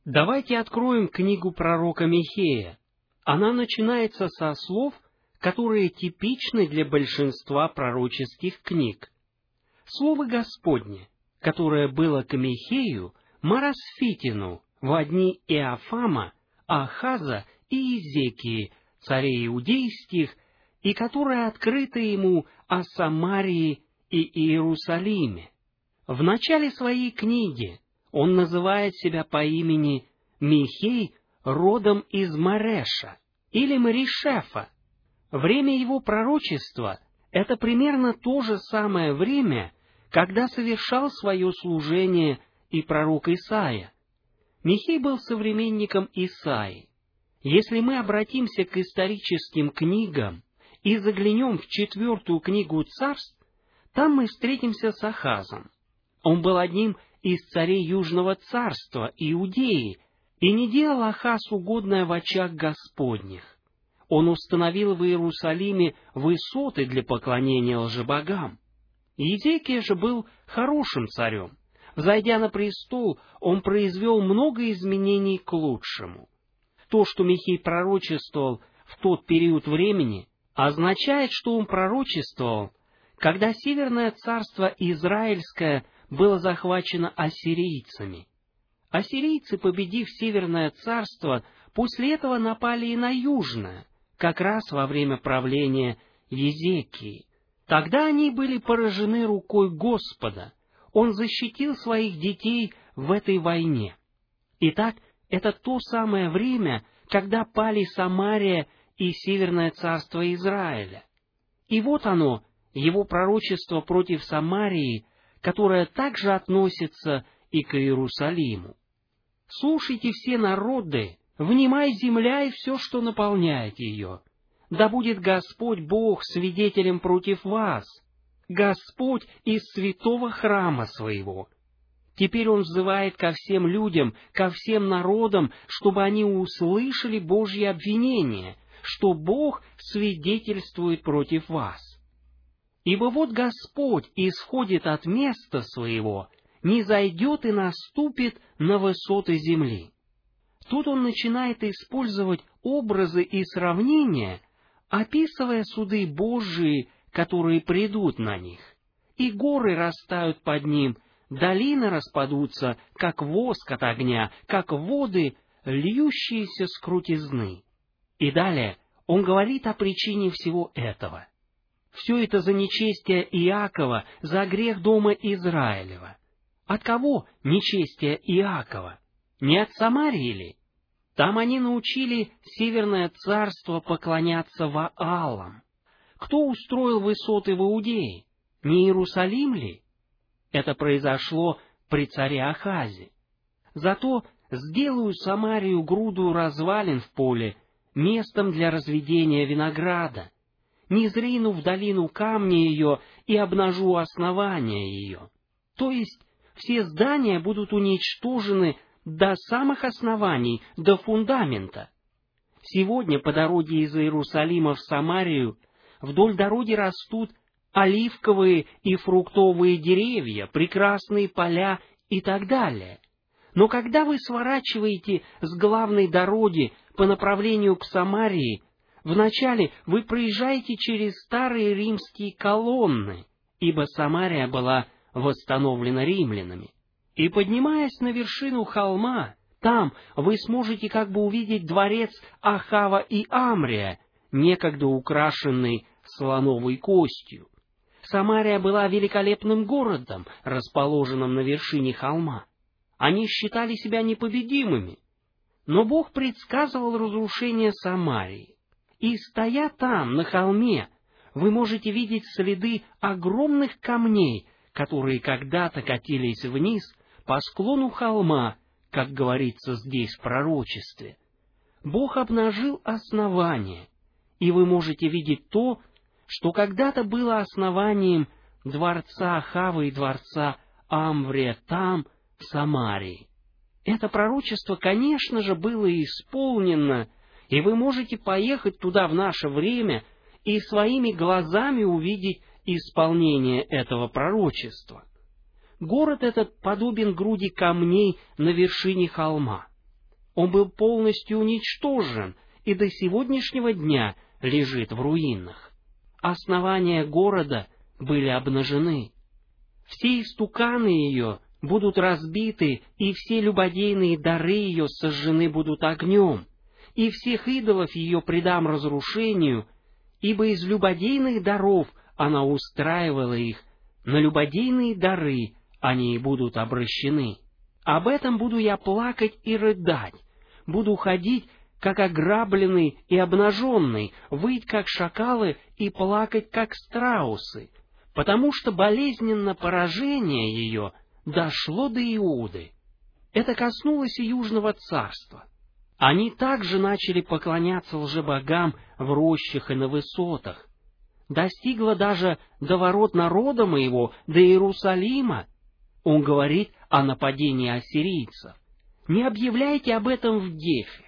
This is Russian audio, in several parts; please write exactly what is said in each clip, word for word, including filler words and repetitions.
Давайте откроем книгу пророка Михея. Она начинается со слов, которые типичны для большинства пророческих книг. Слово Господне, которое было к Михею, Марасфитину, во дни Иофама, Ахаза и Иезекии, царей иудейских, и которое открыто ему о Самарии и Иерусалиме. В начале своей книги он называет себя по имени Михей, родом из Мареша или Маришефа. Время его пророчества — это примерно то же самое время, когда совершал свое служение и пророк Исаия. Михей был современником Исаии. Если мы обратимся к историческим книгам и заглянем в четвертую книгу Царств, там мы встретимся с Ахазом. Он был одним из царей Южного царства Иудеи, и не делал Ахаз угодное в очах Господних. Он установил в Иерусалиме высоты для поклонения лжебогам. Иезекия же был хорошим царем. Взойдя на престол, он произвел много изменений к лучшему. То, что Михей пророчествовал в тот период времени, означает, что он пророчествовал, когда Северное царство Израильское было захвачено ассирийцами. Ассирийцы, победив Северное царство, после этого напали и на Южное, как раз во время правления Иезекии. Тогда они были поражены рукой Господа. Он защитил своих детей в этой войне. Итак, это то самое время, когда пали Самария и Северное царство Израиля. И вот оно, его пророчество против Самарии, которое также относится и к Иерусалиму. «Слушайте все народы, внимай земля и все, что наполняет ее. Да будет Господь Бог свидетелем против вас, Господь из святого храма своего». Теперь он взывает ко всем людям, ко всем народам, чтобы они услышали Божье обвинение, что Бог свидетельствует против вас. «Ибо вот Господь исходит от места своего, не зайдет и наступит на высоты земли». Тут он начинает использовать образы и сравнения, описывая суды Божии, которые придут на них. И горы растают под ним, долины распадутся, как воск от огня, как воды, льющиеся с крутизны. И далее он говорит о причине всего этого. Все это за нечестие Иакова, за грех дома Израилева. От кого нечестие Иакова? Не от Самарии ли? Там они научили Северное царство поклоняться Ваалам. Кто устроил высоты в Иудее? Не Иерусалим ли? Это произошло при царе Ахазе. Зато сделаю Самарию груду развалин в поле, местом для разведения винограда. Не зрину в долину камни ее и обнажу основания ее. То есть все здания будут уничтожены до самых оснований, до фундамента. Сегодня по дороге из Иерусалима в Самарию вдоль дороги растут оливковые и фруктовые деревья, прекрасные поля и так далее. Но когда вы сворачиваете с главной дороги по направлению к Самарии, вначале вы проезжаете через старые римские колонны, ибо Самария была восстановлена римлянами. И, поднимаясь на вершину холма, там вы сможете как бы увидеть дворец Ахава и Амрия, некогда украшенный слоновой костью. Самария была великолепным городом, расположенным на вершине холма. Они считали себя непобедимыми. Но Бог предсказывал разрушение Самарии. И, стоя там, на холме, вы можете видеть следы огромных камней, которые когда-то катились вниз по склону холма, как говорится здесь в пророчестве. Бог обнажил основание, и вы можете видеть то, что когда-то было основанием дворца Ахава и дворца Амврия там, в Самарии. Это пророчество, конечно же, было исполнено, и вы можете поехать туда в наше время и своими глазами увидеть исполнение этого пророчества. Город этот подобен груди камней на вершине холма. Он был полностью уничтожен и до сегодняшнего дня лежит в руинах. Основания города были обнажены. Все истуканы ее будут разбиты, и все любодейные дары ее сожжены будут огнем, и всех идолов ее предам разрушению, ибо из любодейных даров она устраивала их, на любодейные дары они и будут обращены. Об этом буду я плакать и рыдать, буду ходить, как ограбленный и обнаженный, выть, как шакалы, и плакать, как страусы, потому что болезненно поражение ее дошло до Иуды. Это коснулось и Южного царства. Они также начали поклоняться лжебогам в рощах и на высотах. Достигло даже до ворот народа моего, до Иерусалима. Он говорит о нападении ассирийцев. Не объявляйте об этом в Гефе.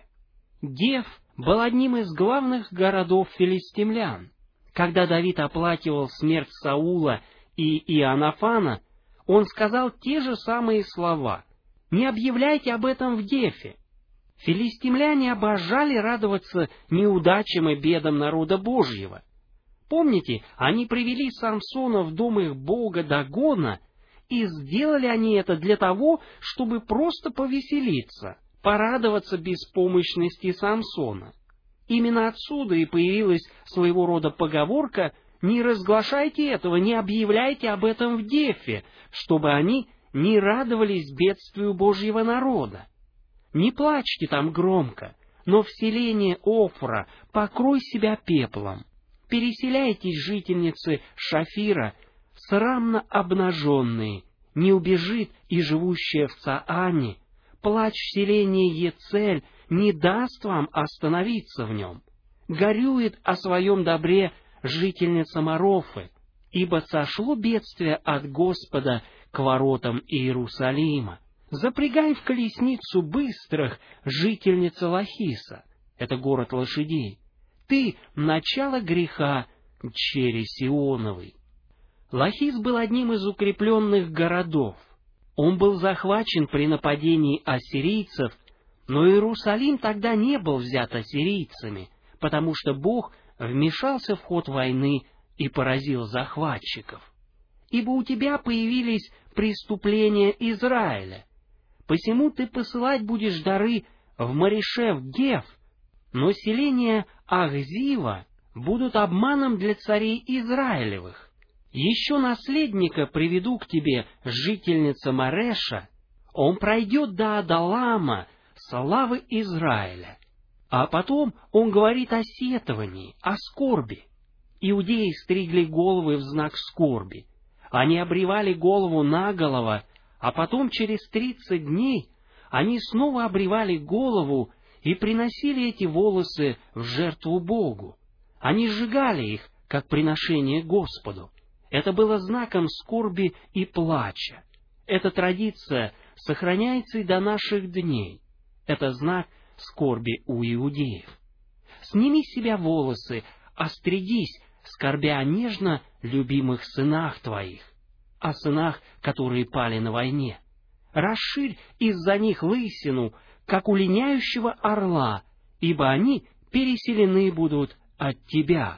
Геф был одним из главных городов филистимлян. Когда Давид оплакивал смерть Саула и Иоаннафана, он сказал те же самые слова: «Не объявляйте об этом в Гефе». Филистимляне обожали радоваться неудачам и бедам народа Божьего. Помните, они привели Самсона в дом их бога Дагона, и сделали они это для того, чтобы просто повеселиться, порадоваться беспомощности Самсона. Именно отсюда и появилась своего рода поговорка: «Не разглашайте этого, не объявляйте об этом в Гефе», чтобы они не радовались бедствию Божьего народа. Не плачьте там громко, но в селении Офра покрой себя пеплом. Переселяйтесь, жительницы Шафира, срамно обнаженные, не убежит и живущая в Цаане. Плач в селении Ецель не даст вам остановиться в нем. Горюет о своем добре жительница Марофы, ибо сошло бедствие от Господа к воротам Иерусалима. Запрягай в колесницу быстрых, жительница Лахиса, это город лошадей. Ты — начало греха, чери Сионовой. Лахис был одним из укрепленных городов. Он был захвачен при нападении ассирийцев, но Иерусалим тогда не был взят ассирийцами, потому что Бог вмешался в ход войны и поразил захватчиков. Ибо у тебя появились преступления Израиля, посему ты посылать будешь дары в Маришев-Геф, но селения Ахзива будут обманом для царей Израилевых. Еще наследника приведу к тебе, жительница Мареша, он пройдет до Адалама, славы Израиля. А потом он говорит о сетовании, о скорби. Иудеи стригли головы в знак скорби. Они обревали голову наголо, а потом через тридцать дней они снова обревали голову и приносили эти волосы в жертву Богу. Они сжигали их, как приношение Господу. Это было знаком скорби и плача. Эта традиция сохраняется и до наших дней. Это знак скорби у иудеев. Сними с себя волосы, остригись, скорбя о нежно любимых сынах твоих, о сынах, которые пали на войне. Расширь из-за них лысину, как у линяющего орла, ибо они переселены будут от тебя.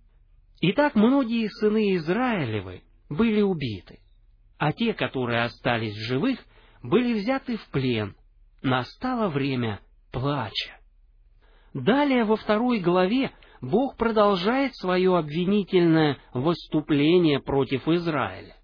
Итак, многие сыны Израилевы были убиты, а те, которые остались живых, были взяты в плен. Настало время плача. Далее во второй главе Бог продолжает свое обвинительное выступление против Израиля.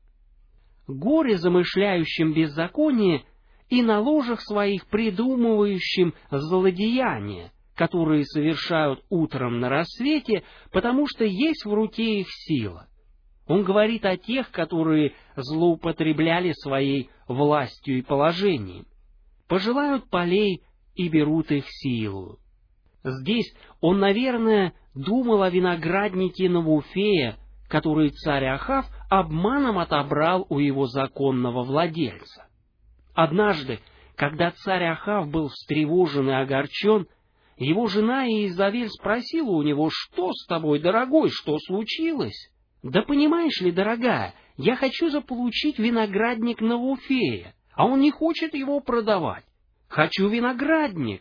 Горе замышляющим беззаконие и на ложах своих придумывающим злодеяния, которые совершают утром на рассвете, потому что есть в руке их сила. Он говорит о тех, которые злоупотребляли своей властью и положением, пожелают полей и берут их силу. Здесь он, наверное, думал о винограднике Навуфея, который царь Ахав обманом отобрал у его законного владельца. Однажды, когда царь Ахав был встревожен и огорчен, его жена Иезавель спросила у него: «Что с тобой, дорогой, что случилось?» «Да понимаешь ли, дорогая, я хочу заполучить виноградник Навуфея, а он не хочет его продавать. Хочу виноградник,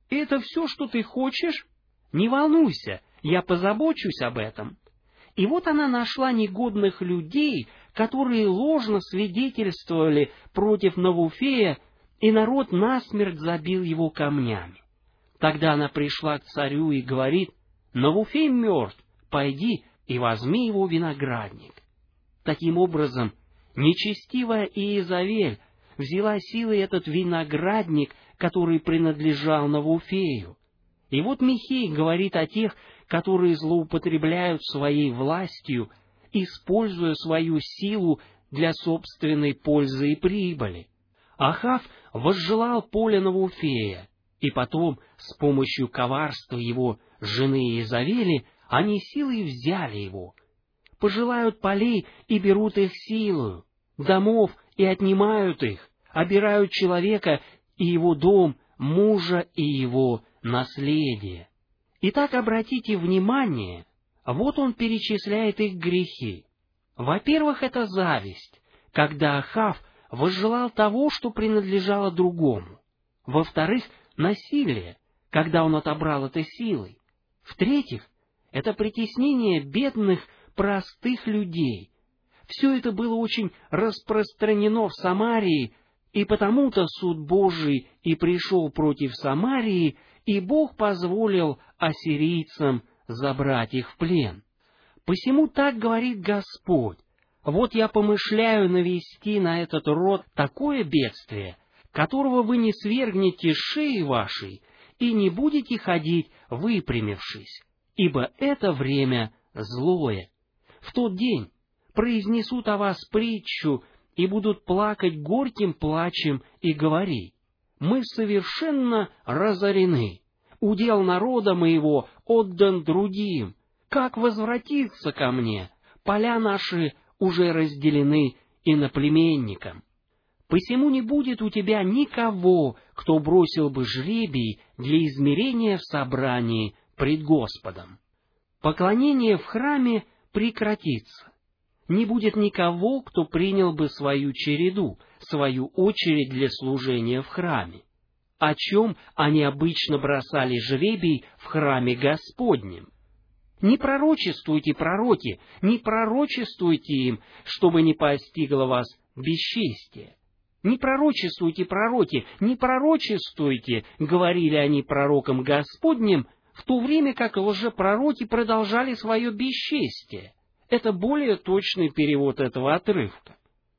Это все, что ты хочешь? Не волнуйся, я позабочусь об этом». И вот она нашла негодных людей, которые ложно свидетельствовали против Навуфея, и народ насмерть забил его камнями. Тогда она пришла к царю и говорит: «Навуфей мертв, пойди и возьми его виноградник». Таким образом, нечестивая Иезавель взяла силой этот виноградник, который принадлежал Навуфею. И вот Михей говорит о тех, которые злоупотребляют своей властью, используя свою силу для собственной пользы и прибыли. Ахав возжелал поле Навуфея, и потом, с помощью коварства его жены Иезавели, они силой взяли его. Пожелают полей и берут их силою, домов и отнимают их, обирают человека и его дом, мужа и его наследие. Итак, обратите внимание, вот он перечисляет их грехи. Во-первых, это зависть, когда Ахав возжелал того, что принадлежало другому. Во-вторых, насилие, когда он отобрал это силой. В-третьих, это притеснение бедных, простых людей. Все это было очень распространено в Самарии, и потому-то суд Божий и пришел против Самарии, и Бог позволил ассирийцам забрать их в плен. Посему так говорит Господь: вот я помышляю навести на этот род такое бедствие, которого вы не свергнете с шеи вашей и не будете ходить выпрямившись, ибо это время злое. В тот день произнесут о вас притчу и будут плакать горьким плачем и говорить: мы совершенно разорены, удел народа моего отдан другим, как возвратиться ко мне? Поля наши уже разделены иноплеменникам. Посему не будет у тебя никого, кто бросил бы жребий для измерения в собрании пред Господом. Поклонение в храме прекратится. Не будет никого, кто принял бы свою череду, свою очередь для служения в храме. О чем они обычно бросали жребий в храме Господнем? Не пророчествуйте, пророки, не пророчествуйте им, чтобы не постигло вас бесчестие. Не пророчествуйте, пророки, не пророчествуйте, говорили они пророкам Господним, в то время как лжепророки продолжали свое бесчестие. Это более точный перевод этого отрывка.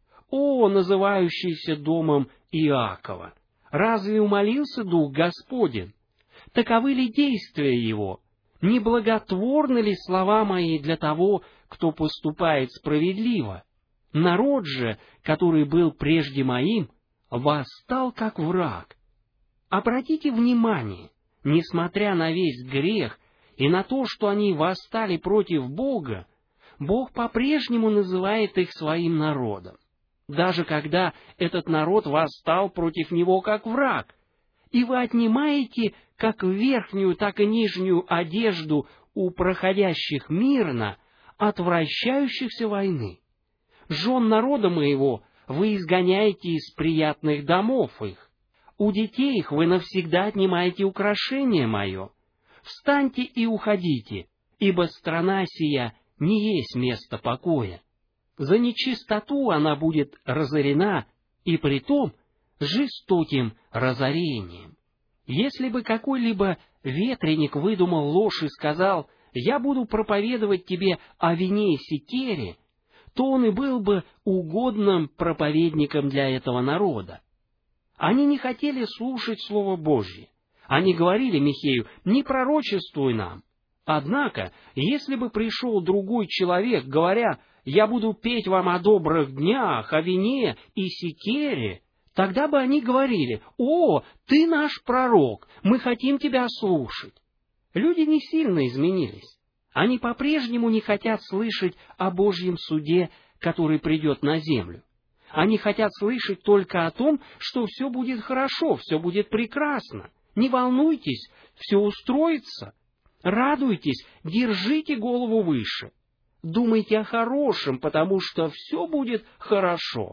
О, называющийся домом Иакова! Разве умолился Дух Господень? Таковы ли действия Его? Неблаготворны ли слова мои для того, кто поступает справедливо? Народ же, который был прежде моим, восстал как враг. Обратите внимание, несмотря на весь грех и на то, что они восстали против Бога, Бог по-прежнему называет их своим народом, даже когда этот народ восстал против Него как враг. И вы отнимаете как верхнюю, так и нижнюю одежду у проходящих мирно, отвращающихся войны. Жен народа моего вы изгоняете из приятных домов их. У детей их вы навсегда отнимаете украшение мое. Встаньте и уходите, ибо страна сия не есть место покоя. За нечистоту она будет разорена, и притом жестоким разорением. Если бы какой-либо ветреник выдумал ложь и сказал: «Я буду проповедовать тебе о вине и секере», то он и был бы угодным проповедником для этого народа. Они не хотели слушать Слово Божье. Они говорили Михею: «Не пророчествуй нам». Однако, если бы пришел другой человек, говоря: «Я буду петь вам о добрых днях, о вине и секере», тогда бы они говорили: «О, ты наш пророк, мы хотим тебя слушать». Люди не сильно изменились. Они по-прежнему не хотят слышать о Божьем суде, который придет на землю. Они хотят слышать только о том, что все будет хорошо, все будет прекрасно. Не волнуйтесь, все устроится. Радуйтесь, держите голову выше. Думайте о хорошем, потому что все будет хорошо.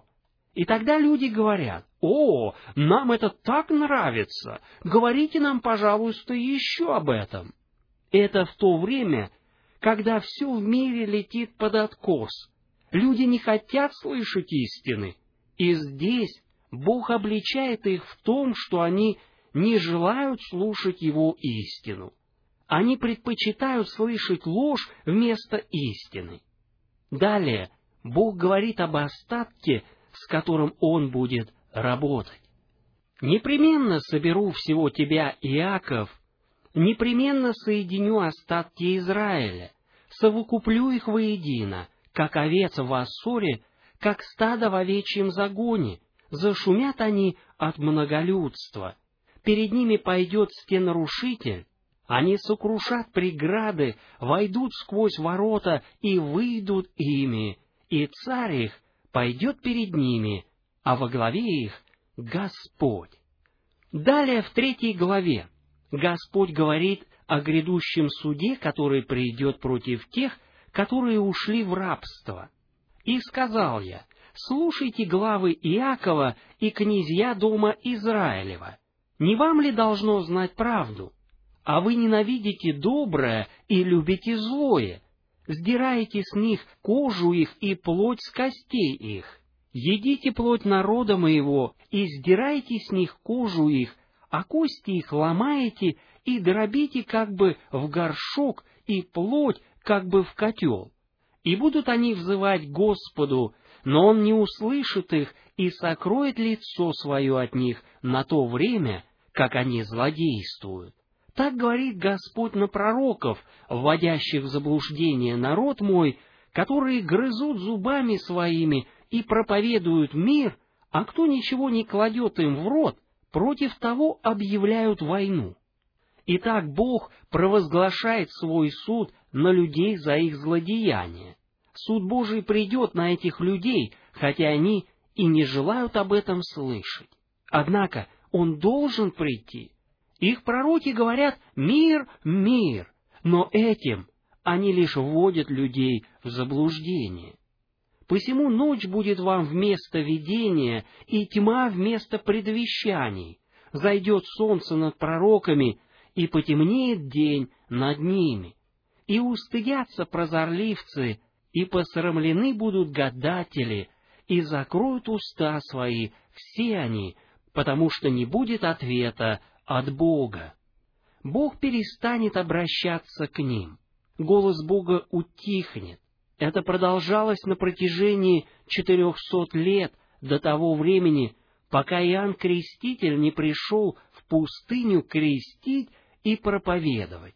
И тогда люди говорят: «О, нам это так нравится! Говорите нам, пожалуйста, еще об этом!» Это в то время, когда все в мире летит под откос. Люди не хотят слышать истины. И здесь Бог обличает их в том, что они не желают слушать Его истину. Они предпочитают слышать ложь вместо истины. Далее Бог говорит об остатке, с которым Он будет работать. «Непременно соберу всего тебя, Иаков, непременно соединю остатки Израиля, совокуплю их воедино, как овец в Ассоре, как стадо в овечьем загоне, зашумят они от многолюдства. Перед ними пойдет стенарушитель, они сокрушат преграды, войдут сквозь ворота и выйдут ими, и царь их пойдет перед ними, а во главе их Господь». Далее в третьей главе Господь говорит о грядущем суде, который придет против тех, которые ушли в рабство. «И сказал я: слушайте главы Иакова и князья дома Израилева. Не вам ли должно знать правду? А вы ненавидите доброе и любите злое, сдираете с них кожу их и плоть с костей их. Едите плоть народа моего и сдираете с них кожу их, а кости их ломаете и дробите как бы в горшок и плоть как бы в котел. И будут они взывать Господу, но Он не услышит их и сокроет лицо свое от них на то время, как они злодействуют. Так говорит Господь на пророков, вводящих в заблуждение народ мой, которые грызут зубами своими и проповедуют мир, а кто ничего не кладет им в рот, против того объявляют войну. Итак, Бог провозглашает свой суд на людей за их злодеяния. Суд Божий придет на этих людей, хотя они и не желают об этом слышать. Однако Он должен прийти. Их пророки говорят: «Мир, мир», но этим они лишь вводят людей в заблуждение. Посему ночь будет вам вместо видения, и тьма вместо предвещаний. Зайдет солнце над пророками, и потемнеет день над ними. И устыдятся прозорливцы, и посрамлены будут гадатели, и закроют уста свои все они, потому что не будет ответа от Бога. Бог перестанет обращаться к ним. Голос Бога утихнет. Это продолжалось на протяжении четырехсот лет, до того времени, пока Иоанн Креститель не пришел в пустыню крестить и проповедовать.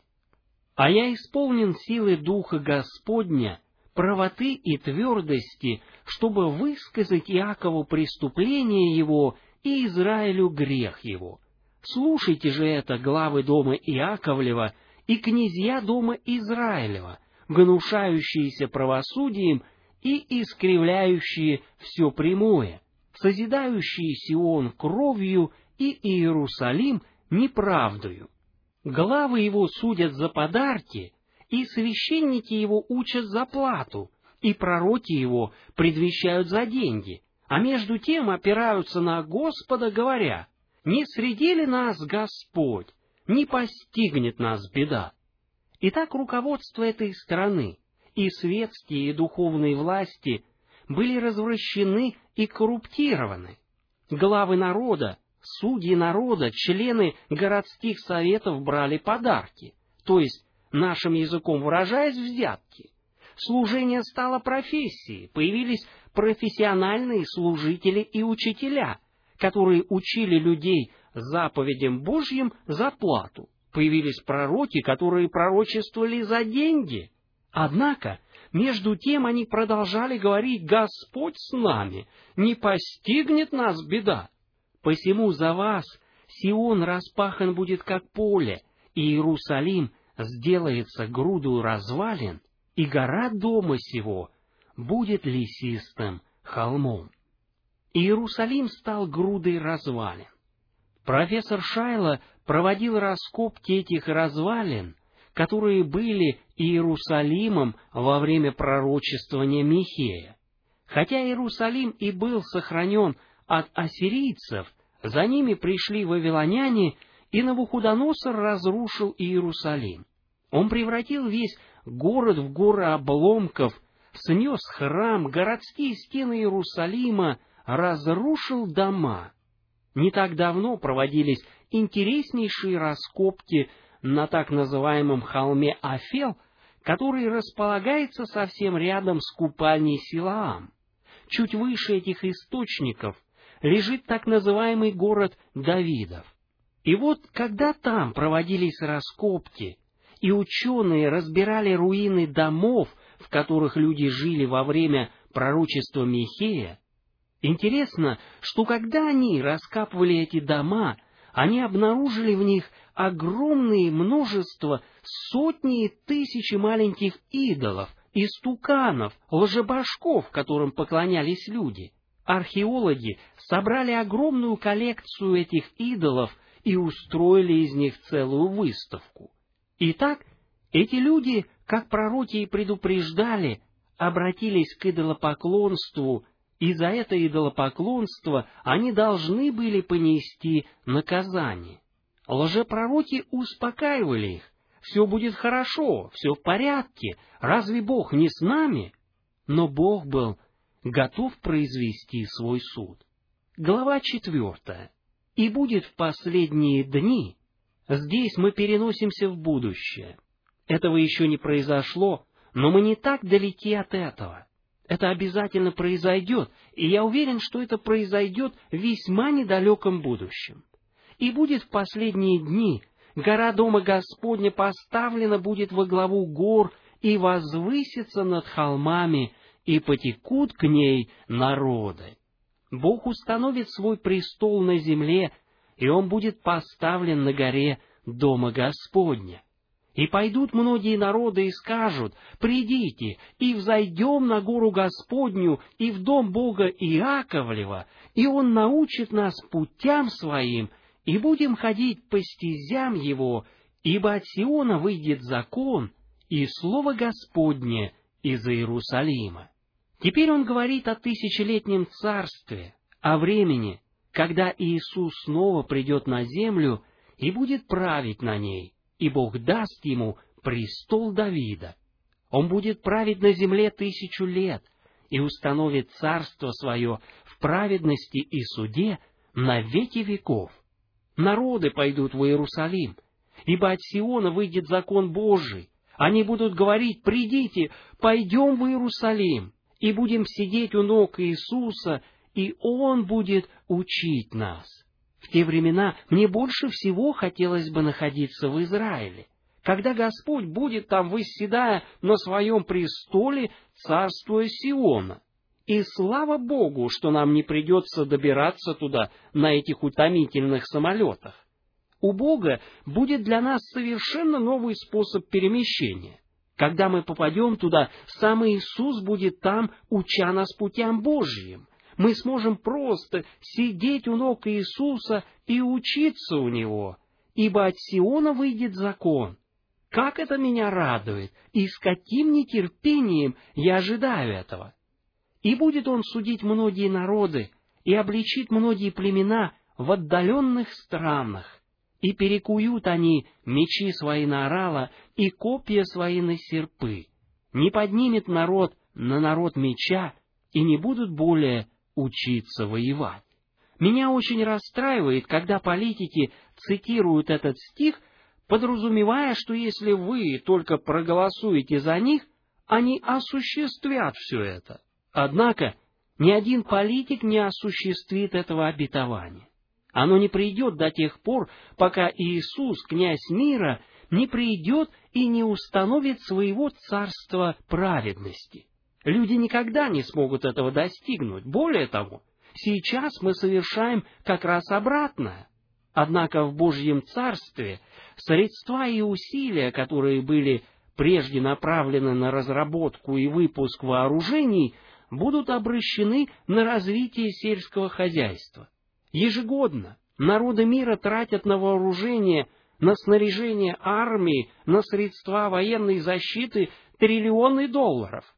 А я исполнен силы Духа Господня, правоты и твердости, чтобы высказать Иакову преступление его и Израилю грех его. Слушайте же это, главы дома Иаковлева и князья дома Израилева, гнушающиеся правосудием и искривляющие все прямое, созидающие Сион кровью и Иерусалим неправдою. Главы его судят за подарки, и священники его учат за плату, и пророки его предвещают за деньги, а между тем опираются на Господа, говоря: «Не среди ли нас Господь? Не постигнет нас беда». Итак, руководство этой страны и светские и духовные власти были развращены и коррумпированы. Главы народа, судьи народа, члены городских советов брали подарки, то есть, нашим языком выражаясь, взятки. Служение стало профессией, появились профессиональные служители и учителя, которые учили людей заповедям Божьим за плату. Появились пророки, которые пророчествовали за деньги. Однако, между тем они продолжали говорить: «Господь с нами, не постигнет нас беда». Посему за вас Сион распахан будет как поле, и Иерусалим сделается грудою развалин, и гора дома сего будет лесистым холмом. Иерусалим стал грудой развалин. Профессор Шайло проводил раскопки этих развалин, которые были Иерусалимом во время пророчествования Михея. Хотя Иерусалим и был сохранен от ассирийцев, за ними пришли вавилоняне, и Навуходоносор разрушил Иерусалим. Он превратил весь город в горы обломков, снес храм, городские стены Иерусалима, разрушил дома. Не так давно проводились интереснейшие раскопки на так называемом холме Афел, который располагается совсем рядом с купальней Силаам. Чуть выше этих источников лежит так называемый город Давидов. И вот, когда там проводились раскопки, и ученые разбирали руины домов, в которых люди жили во время пророчества Михея, интересно, что когда они раскапывали эти дома, они обнаружили в них огромное множество, сотни и тысячи маленьких идолов, истуканов, лжебожков, которым поклонялись люди. Археологи собрали огромную коллекцию этих идолов и устроили из них целую выставку. Итак, эти люди, как пророки и предупреждали, обратились к идолопоклонству, и за это идолопоклонство они должны были понести наказание. Лжепророки успокаивали их: все будет хорошо, все в порядке, разве Бог не с нами? Но Бог был готов произвести свой суд. Глава четвертая. И будет в последние дни. Здесь мы переносимся в будущее. Этого еще не произошло, но мы не так далеки от этого. Это обязательно произойдет, и я уверен, что это произойдет в весьма недалеком будущем. И будет в последние дни, гора Дома Господня поставлена будет во главу гор и возвысится над холмами, и потекут к ней народы. Бог установит свой престол на земле, и Он будет поставлен на горе Дома Господня. И пойдут многие народы и скажут: «Придите, и взойдем на гору Господню, и в дом Бога Иаковлева, и Он научит нас путям Своим, и будем ходить по стезям Его, ибо от Сиона выйдет закон, и слово Господне из Иерусалима». Теперь он говорит о тысячелетнем царстве, о времени, когда Иисус снова придет на землю и будет править на ней, и Бог даст ему престол Давида. Он будет править на земле тысячу лет и установит царство свое в праведности и суде на веки веков. Народы пойдут в Иерусалим, ибо от Сиона выйдет закон Божий. Они будут говорить: «Придите, пойдем в Иерусалим, и будем сидеть у ног Иисуса, и Он будет учить нас». В те времена мне больше всего хотелось бы находиться в Израиле, когда Господь будет там, восседая на своем престоле, царствуя Сиона. И слава Богу, что нам не придется добираться туда на этих утомительных самолетах. У Бога будет для нас совершенно новый способ перемещения. Когда мы попадем туда, сам Иисус будет там, уча нас путям Божьим. Мы сможем просто сидеть у ног Иисуса и учиться у Него, ибо от Сиона выйдет закон. Как это меня радует, и с каким нетерпением я ожидаю этого! И будет Он судить многие народы, и обличит многие племена в отдаленных странах, и перекуют они мечи свои на орала и копья свои на серпы. Не поднимет народ на народ меча, и не будут более учиться воевать. Меня очень расстраивает, когда политики цитируют этот стих, подразумевая, что если вы только проголосуете за них, они осуществят все это. Однако ни один политик не осуществит этого обетования. Оно не придет до тех пор, пока Иисус, князь мира, не придет и не установит своего царства праведности. Люди никогда не смогут этого достигнуть. Более того, сейчас мы совершаем как раз обратное. Однако в Божьем Царстве средства и усилия, которые были прежде направлены на разработку и выпуск вооружений, будут обращены на развитие сельского хозяйства. Ежегодно народы мира тратят на вооружение, на снаряжение армии, на средства военной защиты триллионы долларов.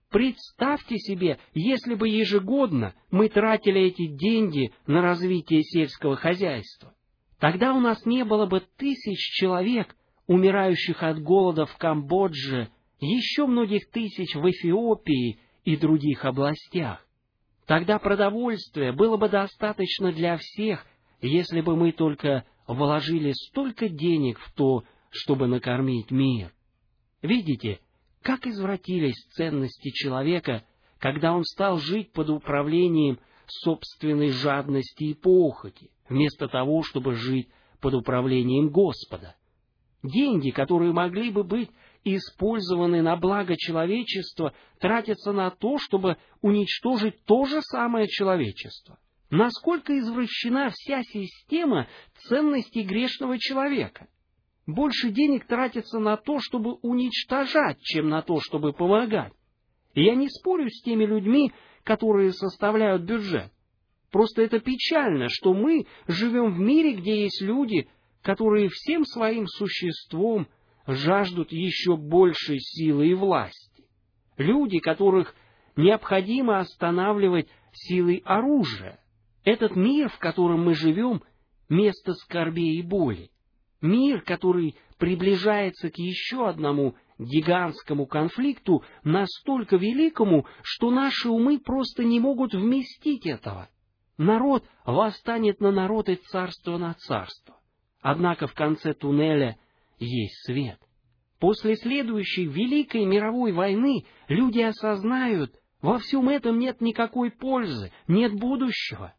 Представьте себе, если бы ежегодно мы тратили эти деньги на развитие сельского хозяйства. Тогда у нас не было бы тысяч человек, умирающих от голода в Камбодже, еще многих тысяч в Эфиопии и других областях. Тогда продовольствия было бы достаточно для всех, если бы мы только вложили столько денег в то, чтобы накормить мир. Видите, как извратились ценности человека, когда он стал жить под управлением собственной жадности и похоти, вместо того, чтобы жить под управлением Господа. Деньги, которые могли бы быть использованы на благо человечества, тратятся на то, чтобы уничтожить то же самое человечество. Насколько извращена вся система ценностей грешного человека? Больше денег тратится на то, чтобы уничтожать, чем на то, чтобы помогать. И я не спорю с теми людьми, которые составляют бюджет. Просто это печально, что мы живем в мире, где есть люди, которые всем своим существом жаждут еще большей силы и власти. Люди, которых необходимо останавливать силой оружия. Этот мир, в котором мы живем, место скорби и боли. Мир, который приближается к еще одному гигантскому конфликту, настолько великому, что наши умы просто не могут вместить этого. Народ восстанет на народ и царство на царство. Однако в конце туннеля есть свет. После следующей Великой мировой войны люди осознают, во всем этом нет никакой пользы, нет будущего.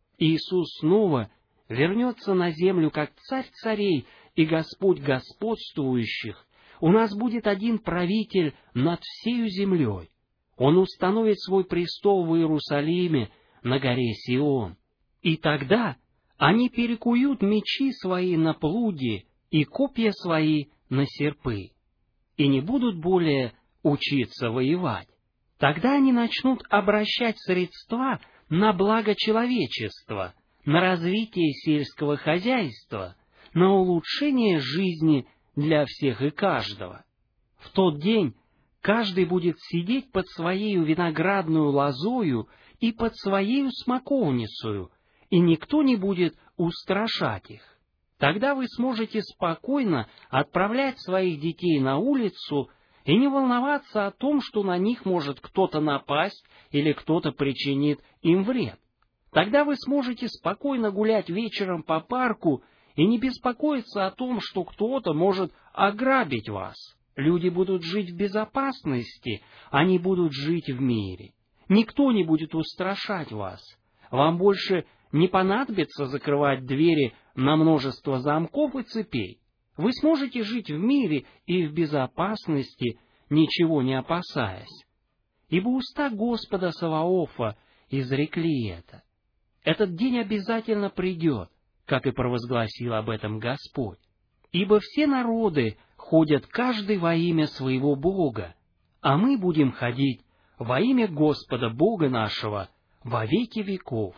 Иисус снова вернется на землю как царь царей и Господь господствующих. У нас будет один правитель над всею землей. Он установит свой престол в Иерусалиме на горе Сион. И тогда они перекуют мечи свои на плуги и копья свои на серпы, и не будут более учиться воевать. Тогда они начнут обращать средства на благо человечества, на развитие сельского хозяйства, на улучшение жизни для всех и каждого. В тот день каждый будет сидеть под своею виноградную лозою и под своею смоковницею, и никто не будет устрашать их. Тогда вы сможете спокойно отправлять своих детей на улицу и не волноваться о том, что на них может кто-то напасть или кто-то причинит им вред. Тогда вы сможете спокойно гулять вечером по парку и не беспокоиться о том, что кто-то может ограбить вас. Люди будут жить в безопасности, они будут жить в мире. Никто не будет устрашать вас. Вам больше не понадобится закрывать двери на множество замков и цепей. Вы сможете жить в мире и в безопасности, ничего не опасаясь. Ибо уста Господа Саваофа изрекли это. Этот день обязательно придет, как и провозгласил об этом Господь. Ибо все народы ходят каждый во имя своего Бога, а мы будем ходить во имя Господа Бога нашего во веки веков.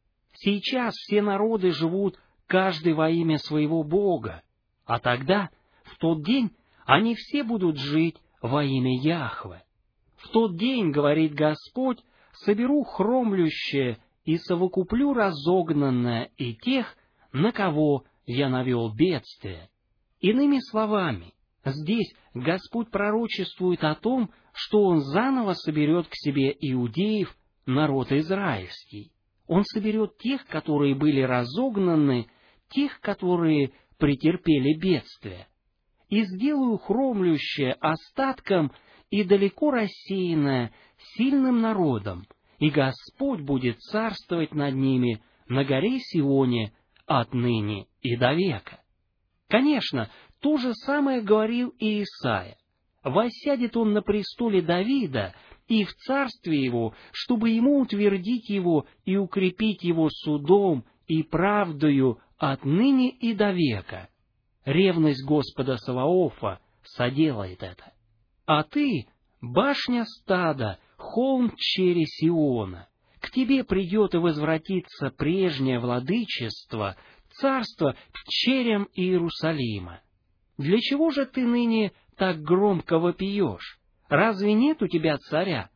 Сейчас все народы живут каждый во имя своего Бога, а тогда, в тот день, они все будут жить во имя Яхве. В тот день, говорит Господь, соберу хромлющее и совокуплю разогнанное и тех, на кого я навел бедствие. Иными словами, здесь Господь пророчествует о том, что Он заново соберет к себе иудеев, народ израильский. Он соберет тех, которые были разогнаны, тех, которые претерпели бедствие. И сделаю хромлющее остатком и далеко рассеянное сильным народом, и Господь будет царствовать над ними на горе Сионе отныне и до века. Конечно, то же самое говорил и Исаия. Воссядет он на престоле Давида и в царстве его, чтобы ему утвердить его и укрепить его судом и правдою отныне и до века. Ревность Господа Саваофа соделает это. А ты, башня стада, холм чери Сиона, к тебе придет и возвратится прежнее владычество, царство к черям Иерусалима. Для чего же ты ныне так громко вопиешь? Разве нет у тебя царя?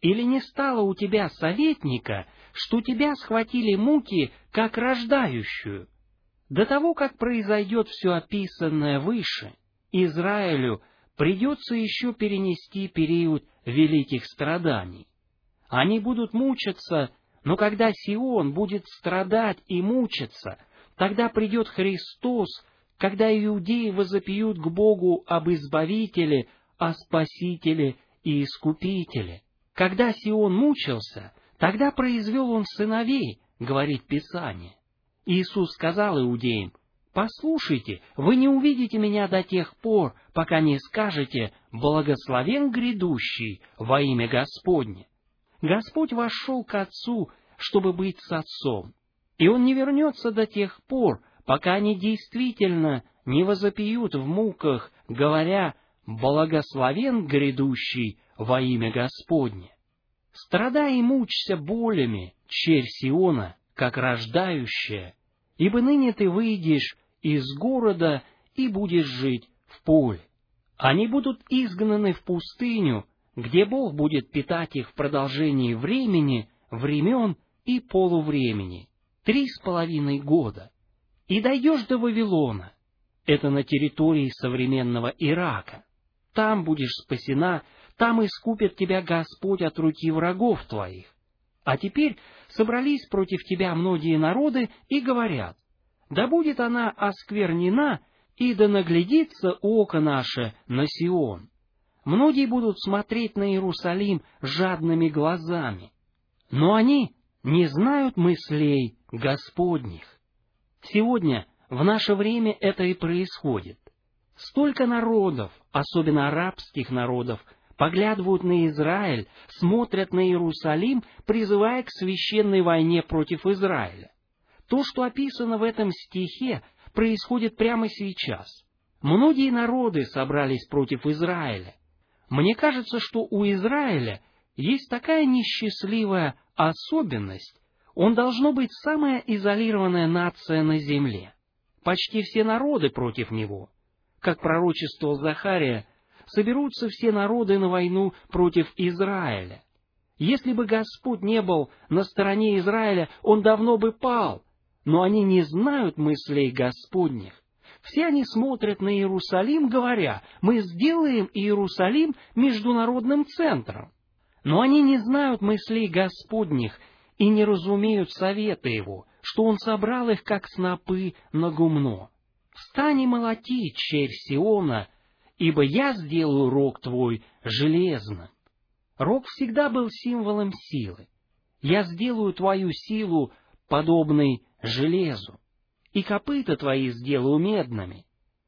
Или не стало у тебя советника, что тебя схватили муки, как рождающую? До того, как произойдет все описанное выше, Израилю придется еще перенести период великих страданий. Они будут мучиться, но когда Сион будет страдать и мучиться, тогда придет Христос, когда иудеи возопьют к Богу об Избавителе, о Спасителе и Искупителе. Когда Сион мучился, тогда произвел он сыновей, говорит Писание. Иисус сказал иудеям: «Послушайте, вы не увидите меня до тех пор, пока не скажете: благословен грядущий во имя Господне». Господь вошел к Отцу, чтобы быть с Отцом, и Он не вернется до тех пор, пока они действительно не возопьют в муках, говоря: «Благословен грядущий во имя Господне». Страдай и мучься болями, черь Сиона, как рождающая, ибо ныне ты выйдешь из города и будешь жить в поле. Они будут изгнаны в пустыню, где Бог будет питать их в продолжении времени, времен и полувремени, три с половиной года. И дойдешь до Вавилона, это на территории современного Ирака. Там будешь спасена, там искупит тебя Господь от руки врагов твоих. А теперь собрались против тебя многие народы и говорят: да будет она осквернена, и да наглядится око наше на Сион. Многие будут смотреть на Иерусалим жадными глазами, но они не знают мыслей Господних. Сегодня, в наше время, это и происходит. Столько народов, особенно арабских народов, поглядывают на Израиль, смотрят на Иерусалим, призывая к священной войне против Израиля. То, что описано в этом стихе, происходит прямо сейчас. Многие народы собрались против Израиля. Мне кажется, что у Израиля есть такая несчастливая особенность: он должно быть самая изолированная нация на земле. Почти все народы против него. Как пророчествовал Захария, соберутся все народы на войну против Израиля. Если бы Господь не был на стороне Израиля, он давно бы пал. Но они не знают мыслей Господних. Все они смотрят на Иерусалим, говоря: мы сделаем Иерусалим международным центром. Но они не знают мыслей Господних и не разумеют совета Его, что Он собрал их, как снопы, на гумно. «Встань и молоти, черь Сиона, ибо я сделаю рог твой железным». Рог всегда был символом силы. «Я сделаю твою силу подобной железу, и копыта твои сделаю медными.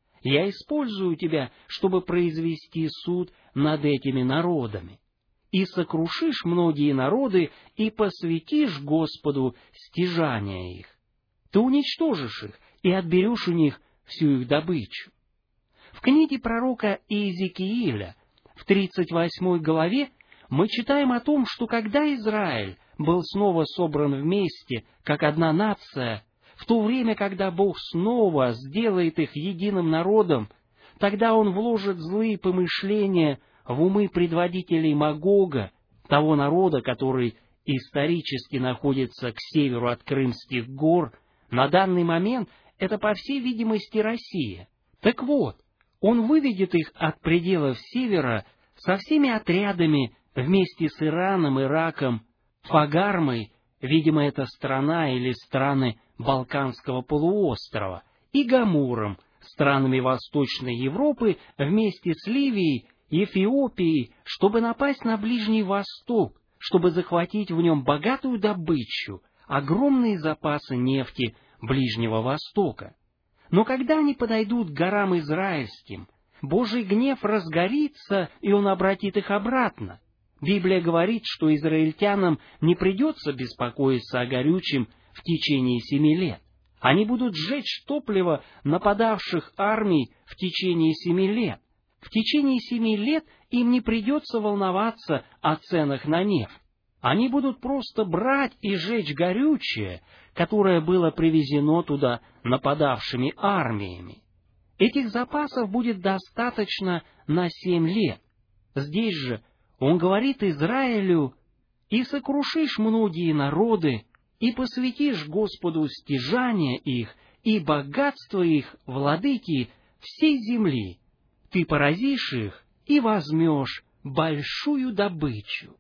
Я использую тебя, чтобы произвести суд над этими народами. И сокрушишь многие народы, и посвятишь Господу стяжания их. Ты уничтожишь их и отберешь у них всю их добычу». В книге пророка Иезекииля, в тридцать восьмой главе, мы читаем о том, что когда Израиль был снова собран вместе, как одна нация, в то время, когда Бог снова сделает их единым народом, тогда Он вложит злые помышления в умы предводителей Магога, того народа, который исторически находится к северу от Крымских гор. На данный момент это, по всей видимости, Россия. Так вот, Он выведет их от пределов севера со всеми отрядами вместе с Ираном, Ираком, Фагармой, видимо, это страна или страны Балканского полуострова, и Гамуром, странами Восточной Европы, вместе с Ливией, Эфиопией, чтобы напасть на Ближний Восток, чтобы захватить в нем богатую добычу, огромные запасы нефти Ближнего Востока. Но когда они подойдут к горам Израильским, Божий гнев разгорится, и Он обратит их обратно. Библия говорит, что израильтянам не придется беспокоиться о горючем в течение семи лет. Они будут сжечь топливо нападавших армий в течение семи лет. В течение семи лет им не придется волноваться о ценах на нефть. Они будут просто брать и жечь горючее, которое было привезено туда нападавшими армиями. Этих запасов будет достаточно на семь лет. Здесь же Он говорит Израилю: и сокрушишь многие народы, и посвятишь Господу стяжания их и богатство их, владыки всей земли. Ты поразишь их и возьмешь большую добычу».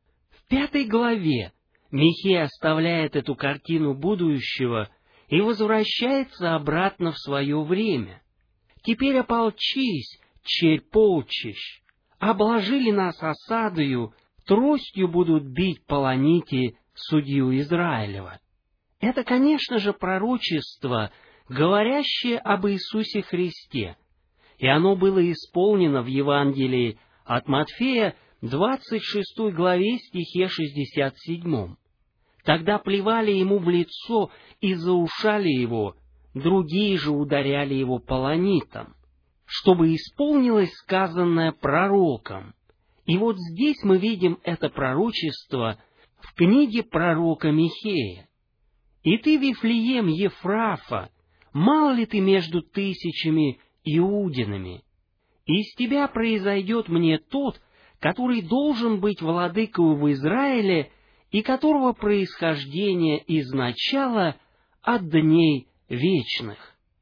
В пятой главе Михея оставляет эту картину будущего и возвращается обратно в свое время. «Теперь ополчись, черь полчищ, обложили нас осадою, тростью будут бить полоните судью Израилева». Это, конечно же, пророчество, говорящее об Иисусе Христе, и оно было исполнено в Евангелии от Матфея, двадцать шестой главе, стихе шестьдесят седьмом. «Тогда плевали ему в лицо и заушали его, другие же ударяли его полонитом, чтобы исполнилось сказанное пророком». И вот здесь мы видим это пророчество в книге пророка Михея. «И ты, Вифлеем Ефрафа, мал ли ты между тысячами иудинами? Из тебя произойдет мне тот, который должен быть владыкою в Израиле, и которого происхождение изначало от дней вечных».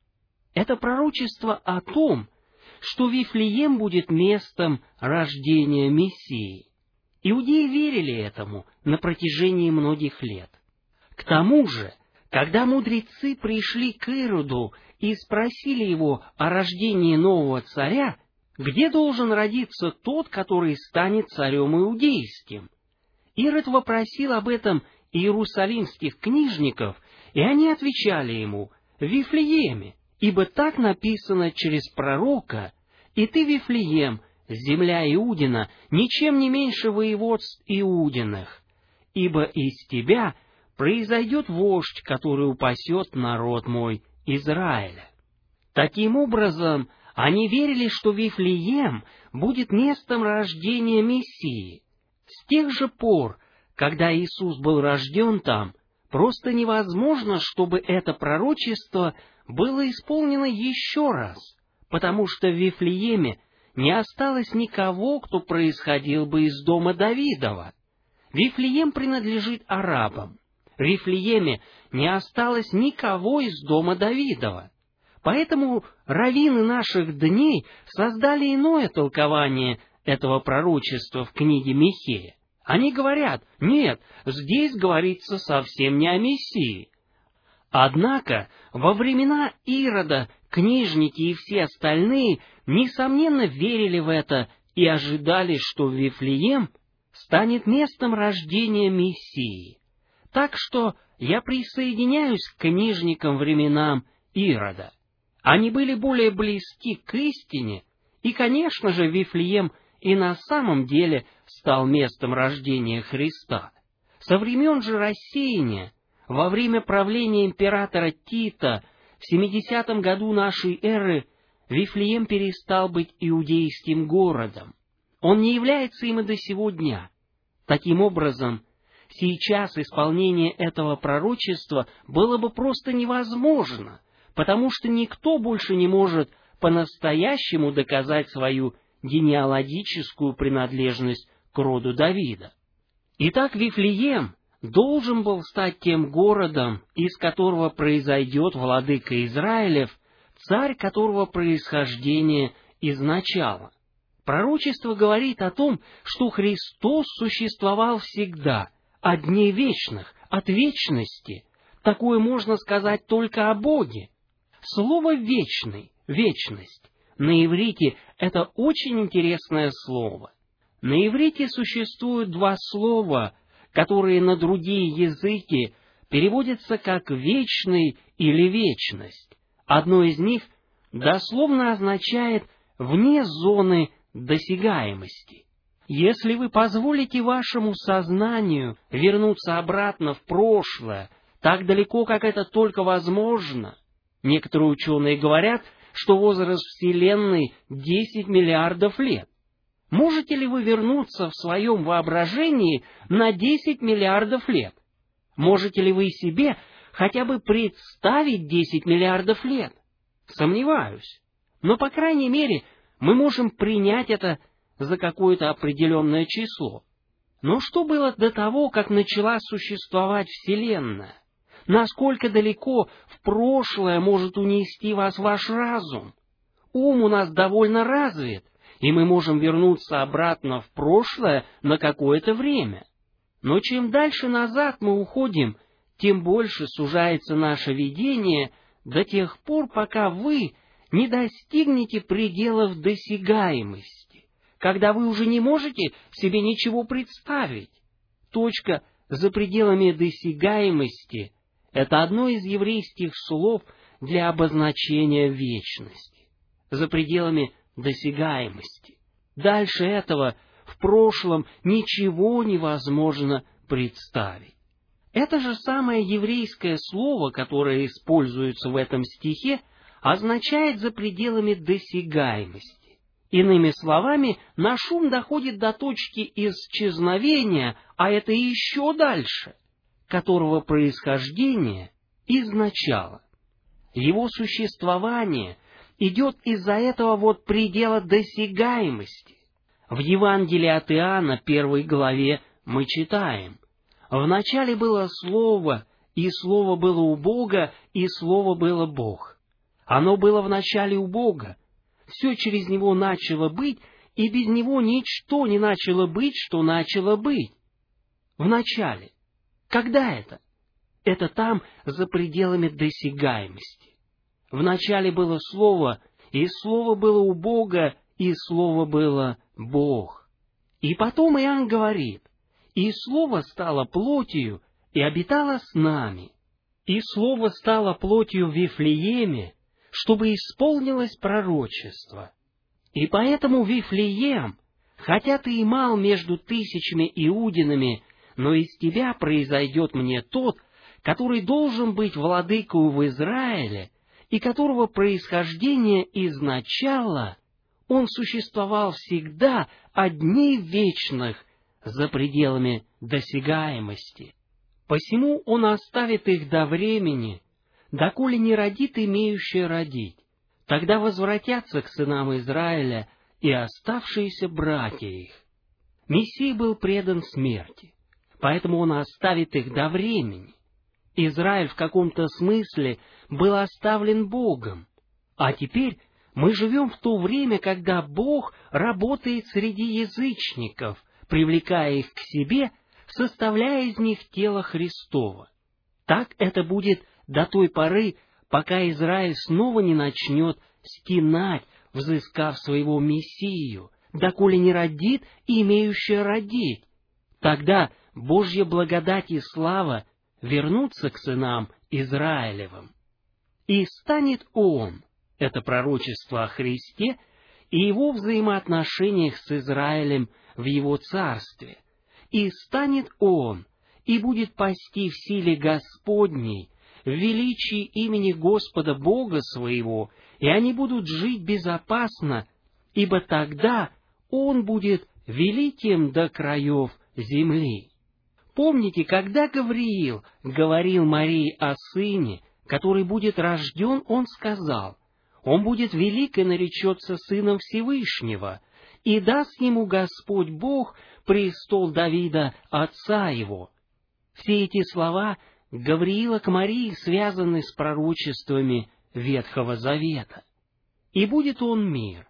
Это пророчество о том, что Вифлеем будет местом рождения Мессии. Иудеи верили этому на протяжении многих лет. К тому же, когда мудрецы пришли к Ироду и спросили его о рождении нового царя, где должен родиться тот, который станет царем иудейским, Ирод вопросил об этом иерусалимских книжников, и они отвечали ему: «В Вифлееме, ибо так написано через пророка: и ты, Вифлеем, земля Иудина, ничем не меньше воеводств Иудиных, ибо из тебя произойдет вождь, который упасет народ мой Израиля». Таким образом, они верили, что Вифлеем будет местом рождения Мессии. С тех же пор, когда Иисус был рожден там, просто невозможно, чтобы это пророчество было исполнено еще раз, потому что в Вифлееме не осталось никого, кто происходил бы из дома Давидова. Вифлеем принадлежит арабам. В Вифлееме не осталось никого из дома Давидова. Поэтому раввины наших дней создали иное толкование этого пророчества в книге Михея. Они говорят: нет, здесь говорится совсем не о Мессии. Однако во времена Ирода книжники и все остальные, несомненно, верили в это и ожидали, что Вифлеем станет местом рождения Мессии. Так что я присоединяюсь к книжникам временам Ирода. Они были более близки к истине, и, конечно же, Вифлеем и на самом деле стал местом рождения Христа. Со времен же рассеяния, во время правления императора Тита, в семидесятом году нашей эры, Вифлеем перестал быть иудейским городом. Он не является им и до сего дня. Таким образом, сейчас исполнение этого пророчества было бы просто невозможно, потому что никто больше не может по-настоящему доказать свою генеалогическую принадлежность к роду Давида. Итак, Вифлеем должен был стать тем городом, из которого произойдет владыка Израилев, царь которого происхождение изначало. Пророчество говорит о том, что Христос существовал всегда, от дней вечных, от вечности. Такое можно сказать только о Боге. Слово «вечный», «вечность» на иврите — это очень интересное слово. На иврите существуют два слова, которые на другие языки переводятся как «вечный» или «вечность». Одно из них дословно означает «вне зоны досягаемости». Если вы позволите вашему сознанию вернуться обратно в прошлое, так далеко, как это только возможно, некоторые ученые говорят, что возраст Вселенной десять миллиардов лет. Можете ли вы вернуться в своем воображении на десять миллиардов лет? Можете ли вы себе хотя бы представить десять миллиардов лет? Сомневаюсь. Но, по крайней мере, мы можем принять это за какое-то определенное число. Но что было до того, как начала существовать Вселенная? Насколько далеко в прошлое может унести вас ваш разум? Ум у нас довольно развит, и мы можем вернуться обратно в прошлое на какое-то время. Но чем дальше назад мы уходим, тем больше сужается наше видение до тех пор, пока вы не достигнете пределов досягаемости, когда вы уже не можете себе ничего представить. Точка за пределами досягаемости — это одно из еврейских слов для обозначения вечности. За пределами досягаемости. Дальше этого в прошлом ничего невозможно представить. Это же самое еврейское слово, которое используется в этом стихе, означает «за пределами досягаемости». Иными словами, наш ум доходит до точки исчезновения, а это еще дальше, которого происхождение из начала. Его существование идет из-за этого вот предела досягаемости. В Евангелии от Иоанна, первой главе, мы читаем: «Вначале было Слово, и Слово было у Бога, и Слово было Бог. Оно было вначале у Бога. Все через Него начало быть, и без Него ничто не начало быть, что начало быть». Вначале. Когда это? Это там, за пределами досягаемости. Вначале было Слово, и Слово было у Бога, и Слово было Бог. И потом Иоанн говорит: «И Слово стало плотью, и обитало с нами. И Слово стало плотью в Вифлееме, чтобы исполнилось пророчество. И поэтому Вифлеем, хотя ты и мал между тысячами иудинами, но из тебя произойдет мне тот, который должен быть владыкою в Израиле, и которого происхождение изначала, он существовал всегда от дней вечных за пределами досягаемости. Посему он оставит их до времени, доколе не родит имеющее родить. Тогда возвратятся к сынам Израиля и оставшиеся братья их». Мессия был предан смерти, поэтому он оставит их до времени. Израиль в каком-то смысле был оставлен Богом, а теперь мы живем в то время, когда Бог работает среди язычников, привлекая их к себе, составляя из них тело Христово. Так это будет до той поры, пока Израиль снова не начнет стенать, взыскав своего Мессию, доколе не родит имеющее родить. Тогда Божья благодать и слава вернутся к сынам Израилевым. И станет Он, это пророчество о Христе, и Его взаимоотношениях с Израилем в Его царстве. И станет Он, и будет пасти в силе Господней, в величии имени Господа Бога своего, и они будут жить безопасно, ибо тогда Он будет великим до краев земли. Помните, когда Гавриил говорил Марии о сыне, который будет рожден, он сказал: «Он будет велик и наречется сыном Всевышнего, и даст ему Господь Бог престол Давида, отца его». Все эти слова Гавриила к Марии связаны с пророчествами Ветхого Завета. «И будет он мир».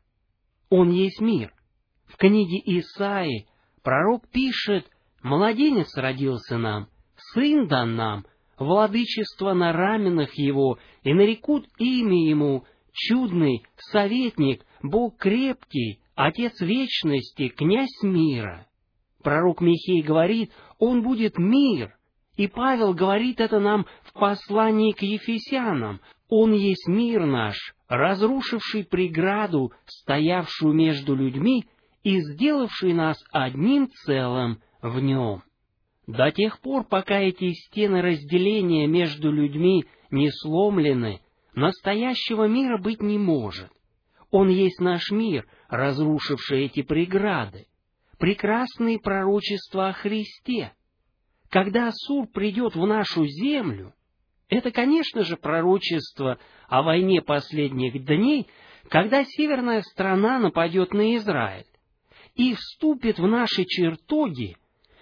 Он есть мир. В книге Исаии пророк пишет: «Младенец родился нам, сын дан нам, владычество на раменах его, и нарекут имя ему чудный, советник, Бог крепкий, Отец вечности, князь мира». Пророк Михей говорит: он будет мир. И Павел говорит это нам в послании к Ефесянам: он есть мир наш, разрушивший преграду, стоявшую между людьми, и сделавший нас одним целым в нем. До тех пор, пока эти стены разделения между людьми не сломлены, настоящего мира быть не может. Он есть наш мир, разрушивший эти преграды. Прекрасные пророчества о Христе. Когда Ассур придет в нашу землю, это, конечно же, пророчество о войне последних дней, когда северная страна нападет на Израиль и вступит в наши чертоги,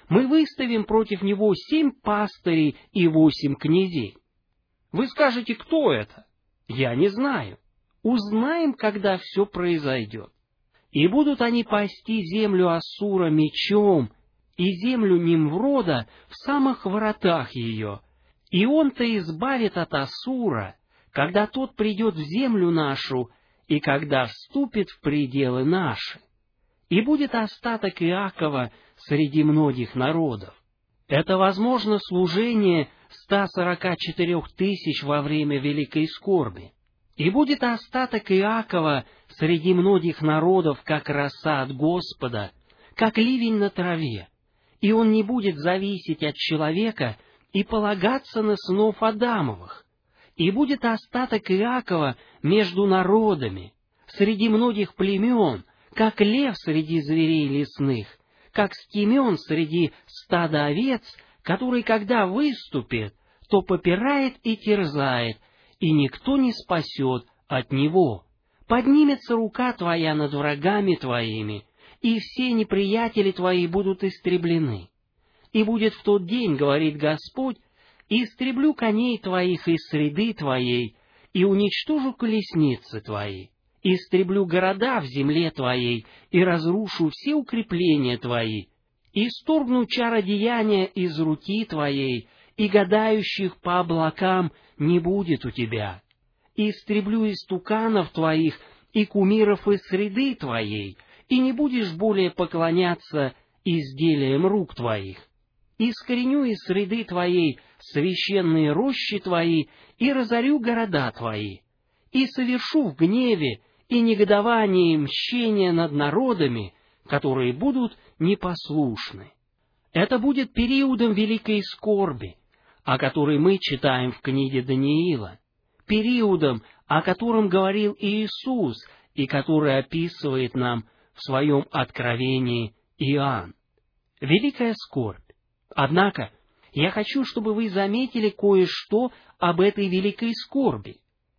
мы выставим против него семь пастырей и восемь князей. Вы скажете, кто это? Я не знаю. Узнаем, когда все произойдет. И будут они пасти землю Ассура мечом, и землю Нимврода в самых воротах ее. И он-то избавит от Ассура, когда тот придет в землю нашу, и когда вступит в пределы наши. И будет остаток Иакова среди многих народов. Это, возможно, служение ста сорока четырех тысяч во время великой скорби. И будет остаток Иакова среди многих народов, как роса от Господа, как ливень на траве, и он не будет зависеть от человека и полагаться на сынов Адамовых. И будет остаток Иакова между народами, среди многих племен, как лев среди зверей лесных, как скимен среди стада овец, который, когда выступит, то попирает и терзает, и никто не спасет от него. Поднимется рука твоя над врагами твоими, и все неприятели твои будут истреблены. И будет в тот день, говорит Господь, истреблю коней твоих из среды твоей, и уничтожу колесницы твои. Истреблю города в земле твоей, и разрушу все укрепления твои. Исторгну чародеяния из руки твоей, и гадающих по облакам не будет у тебя. Истреблю истуканов твоих и кумиров из среды твоей, и не будешь более поклоняться изделиям рук твоих. Искореню из среды твоей священные рощи твои, и разорю города твои, и совершу в гневе и негодовании мщение над народами, которые будут непослушны. Это будет периодом великой скорби, о которой мы читаем в книге Даниила, периодом, о котором говорил Иисус и который описывает нам в своем откровении Иоанн. Великая скорбь. Однако, я хочу, чтобы вы заметили кое-что об этой великой скорби.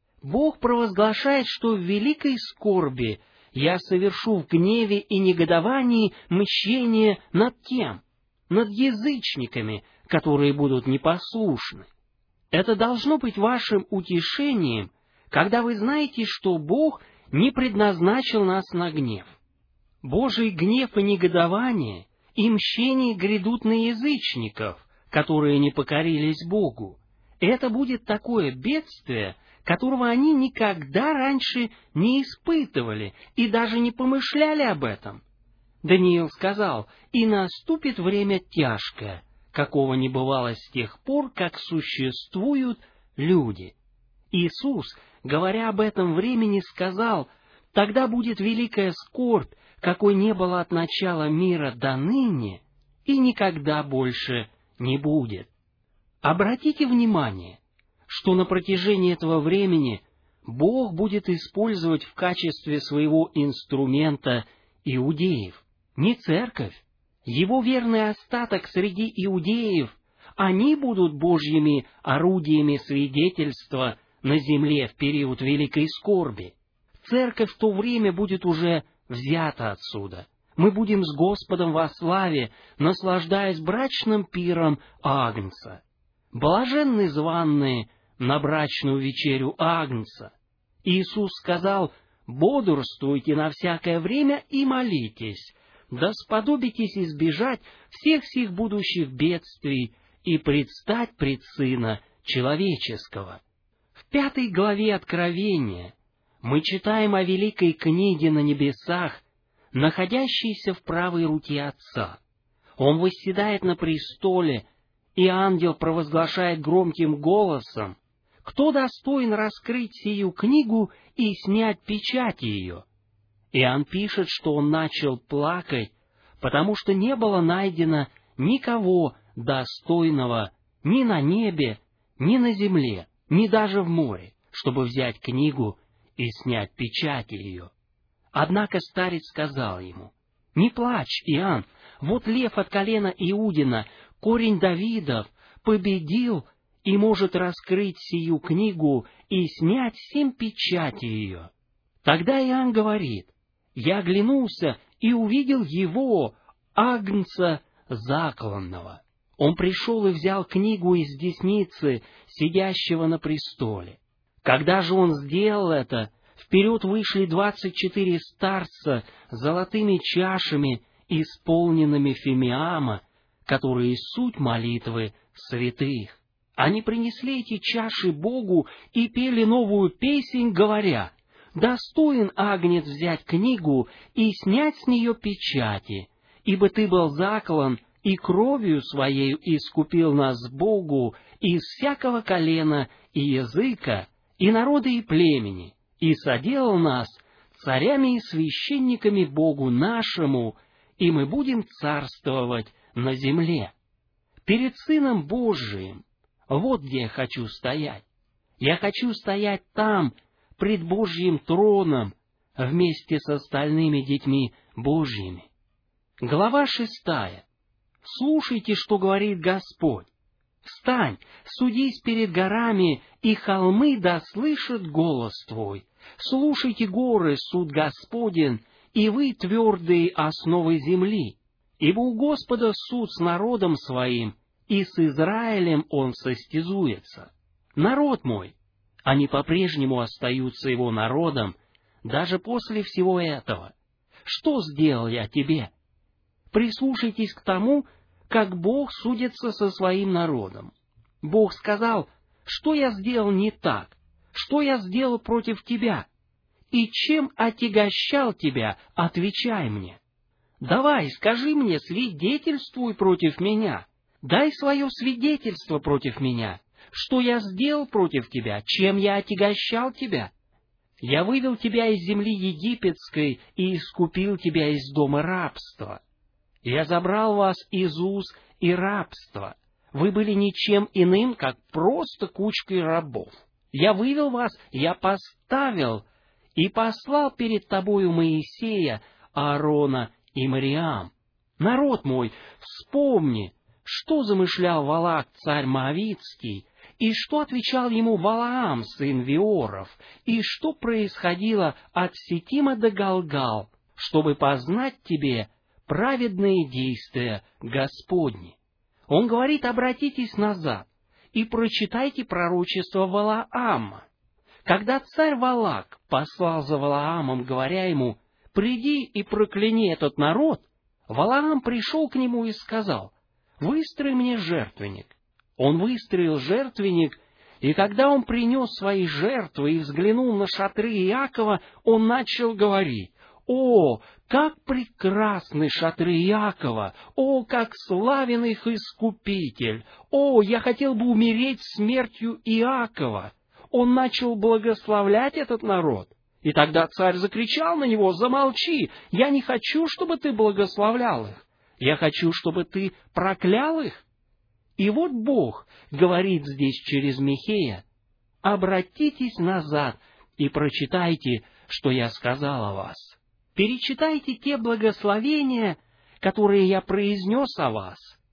Бог провозглашает, что в великой скорби я совершу в гневе и негодовании мщение над кем? Над язычниками, которые будут непослушны. Это должно быть вашим утешением, когда вы знаете, что Бог не предназначил нас на гнев. Божий гнев и негодование и мщение грядут на язычников, которые не покорились Богу. Это будет такое бедствие, которого они никогда раньше не испытывали и даже не помышляли об этом. Даниил сказал, «И наступит время тяжкое, какого не бывало с тех пор, как существуют люди». Иисус, говоря об этом времени, сказал, «Тогда будет великая скорбь, какой не было от начала мира до ныне, и никогда больше не будет». Обратите внимание, что на протяжении этого времени Бог будет использовать в качестве своего инструмента иудеев, не церковь. Его верный остаток среди иудеев, они будут Божьими орудиями свидетельства на земле в период великой скорби. Церковь в то время будет уже взята отсюда. Мы будем с Господом во славе, наслаждаясь брачным пиром Агнца. Блаженны званные на брачную вечерю Агнца. Иисус сказал, «Бодрствуйте на всякое время и молитесь, да сподобитесь избежать всех сих будущих бедствий и предстать пред Сына Человеческого». В пятой главе Откровения мы читаем о великой книге на небесах, находящейся в правой руке Отца. Он восседает на престоле, и ангел провозглашает громким голосом, «Кто достоин раскрыть сию книгу и снять печать ее?» Иоанн пишет, что он начал плакать, потому что не было найдено никого достойного ни на небе, ни на земле, ни даже в море, чтобы взять книгу и снять печать ее. Однако старец сказал ему, «Не плачь, Иоанн, вот лев от колена Иудина, корень Давидов, победил и может раскрыть сию книгу и снять семь печати ее». Тогда Иоанн говорит, «Я оглянулся и увидел его, Агнца, закланного. Он пришел и взял книгу из десницы сидящего на престоле. Когда же он сделал это, вперед вышли двадцать четыре старца с золотыми чашами, исполненными фимиама, которые суть молитвы святых. Они принесли эти чаши Богу и пели новую песнь, говоря: «Достоин Агнец взять книгу и снять с нее печати, ибо ты был заклан и кровью своею искупил нас Богу из всякого колена и языка, и народа и племени, и соделал нас царями и священниками Богу нашему, и мы будем царствовать на земле». Перед Сыном Божиим, вот где я хочу стоять. Я хочу стоять там, пред Божьим троном, вместе с остальными детьми Божьими. Глава шестая. Слушайте, что говорит Господь. «Встань, судись перед горами, и холмы да слышат голос твой. Слушайте, горы, суд Господен, и вы твердые основы земли. Ибо у Господа суд с народом своим, и с Израилем он состязуется. Народ мой, они по-прежнему остаются его народом, даже после всего этого. Что сделал я тебе? Прислушайтесь к тому, как Бог судится со своим народом. Бог сказал: что я сделал не так, что я сделал против тебя, и чем отягощал тебя, отвечай мне. Давай, скажи мне, свидетельствуй против меня, дай свое свидетельство против меня, что я сделал против тебя, чем я отягощал тебя. Я вывел тебя из земли египетской и искупил тебя из дома рабства. Я забрал вас из уз и рабства. Вы были ничем иным, как просто кучкой рабов. Я вывел вас, я поставил и послал перед тобою Моисея, Аарона и Мариам. Народ мой, вспомни, что замышлял Валак, царь Моавицкий, и что отвечал ему Валаам, сын Виоров, и что происходило от Ситима до Галгал, чтобы познать тебе праведные действия Господни. Он говорит: обратитесь назад и прочитайте пророчество Валаама. Когда царь Валак послал за Валаамом, говоря ему: приди и прокляни этот народ, Валаам пришел к нему и сказал: выстрой мне жертвенник. Он выстроил жертвенник, и когда он принес свои жертвы и взглянул на шатры Иакова, он начал говорить: «О, как прекрасны шатры Иакова! О, как славен их Искупитель! О, я хотел бы умереть смертью Иакова!» Он начал благословлять этот народ. И тогда царь закричал на него: «Замолчи! Я не хочу, чтобы ты благословлял их. Я хочу, чтобы ты проклял их». И вот Бог говорит здесь через Михея: «Обратитесь назад и прочитайте, что я сказал о вас. Перечитайте те благословения, которые я произнес о вас».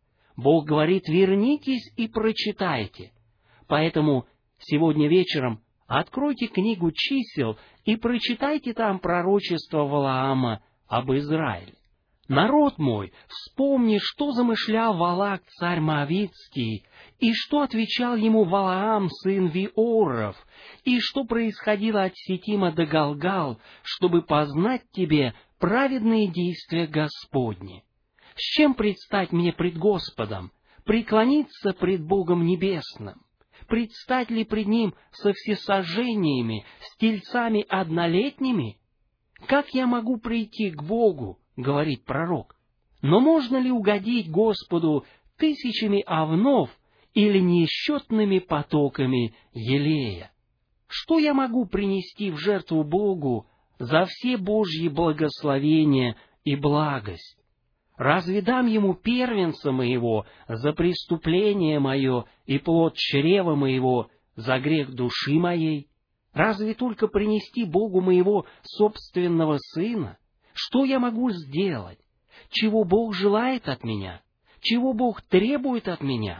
Бог говорит: вернитесь и прочитайте. Поэтому сегодня вечером откройте книгу чисел и прочитайте там пророчество Валаама об Израиле. Народ мой, вспомни, что замышлял Валак, царь Моавицкий, и что отвечал ему Валаам, сын Виоров, и что происходило от Ситима до Галгал, чтобы познать тебе праведные действия Господни. С чем предстать мне пред Господом? Преклониться пред Богом Небесным? Предстать ли пред Ним со всесожжениями, с тельцами однолетними? Как я могу прийти к Богу, говорит пророк? Но можно ли угодить Господу тысячами овнов или несчетными потоками елея? Что я могу принести в жертву Богу за все Божьи благословения и благость? Разве дам Ему первенца моего за преступление мое и плод чрева моего за грех души моей? Разве только принести Богу моего собственного сына? Что я могу сделать? Чего Бог желает от меня? Чего Бог требует от меня?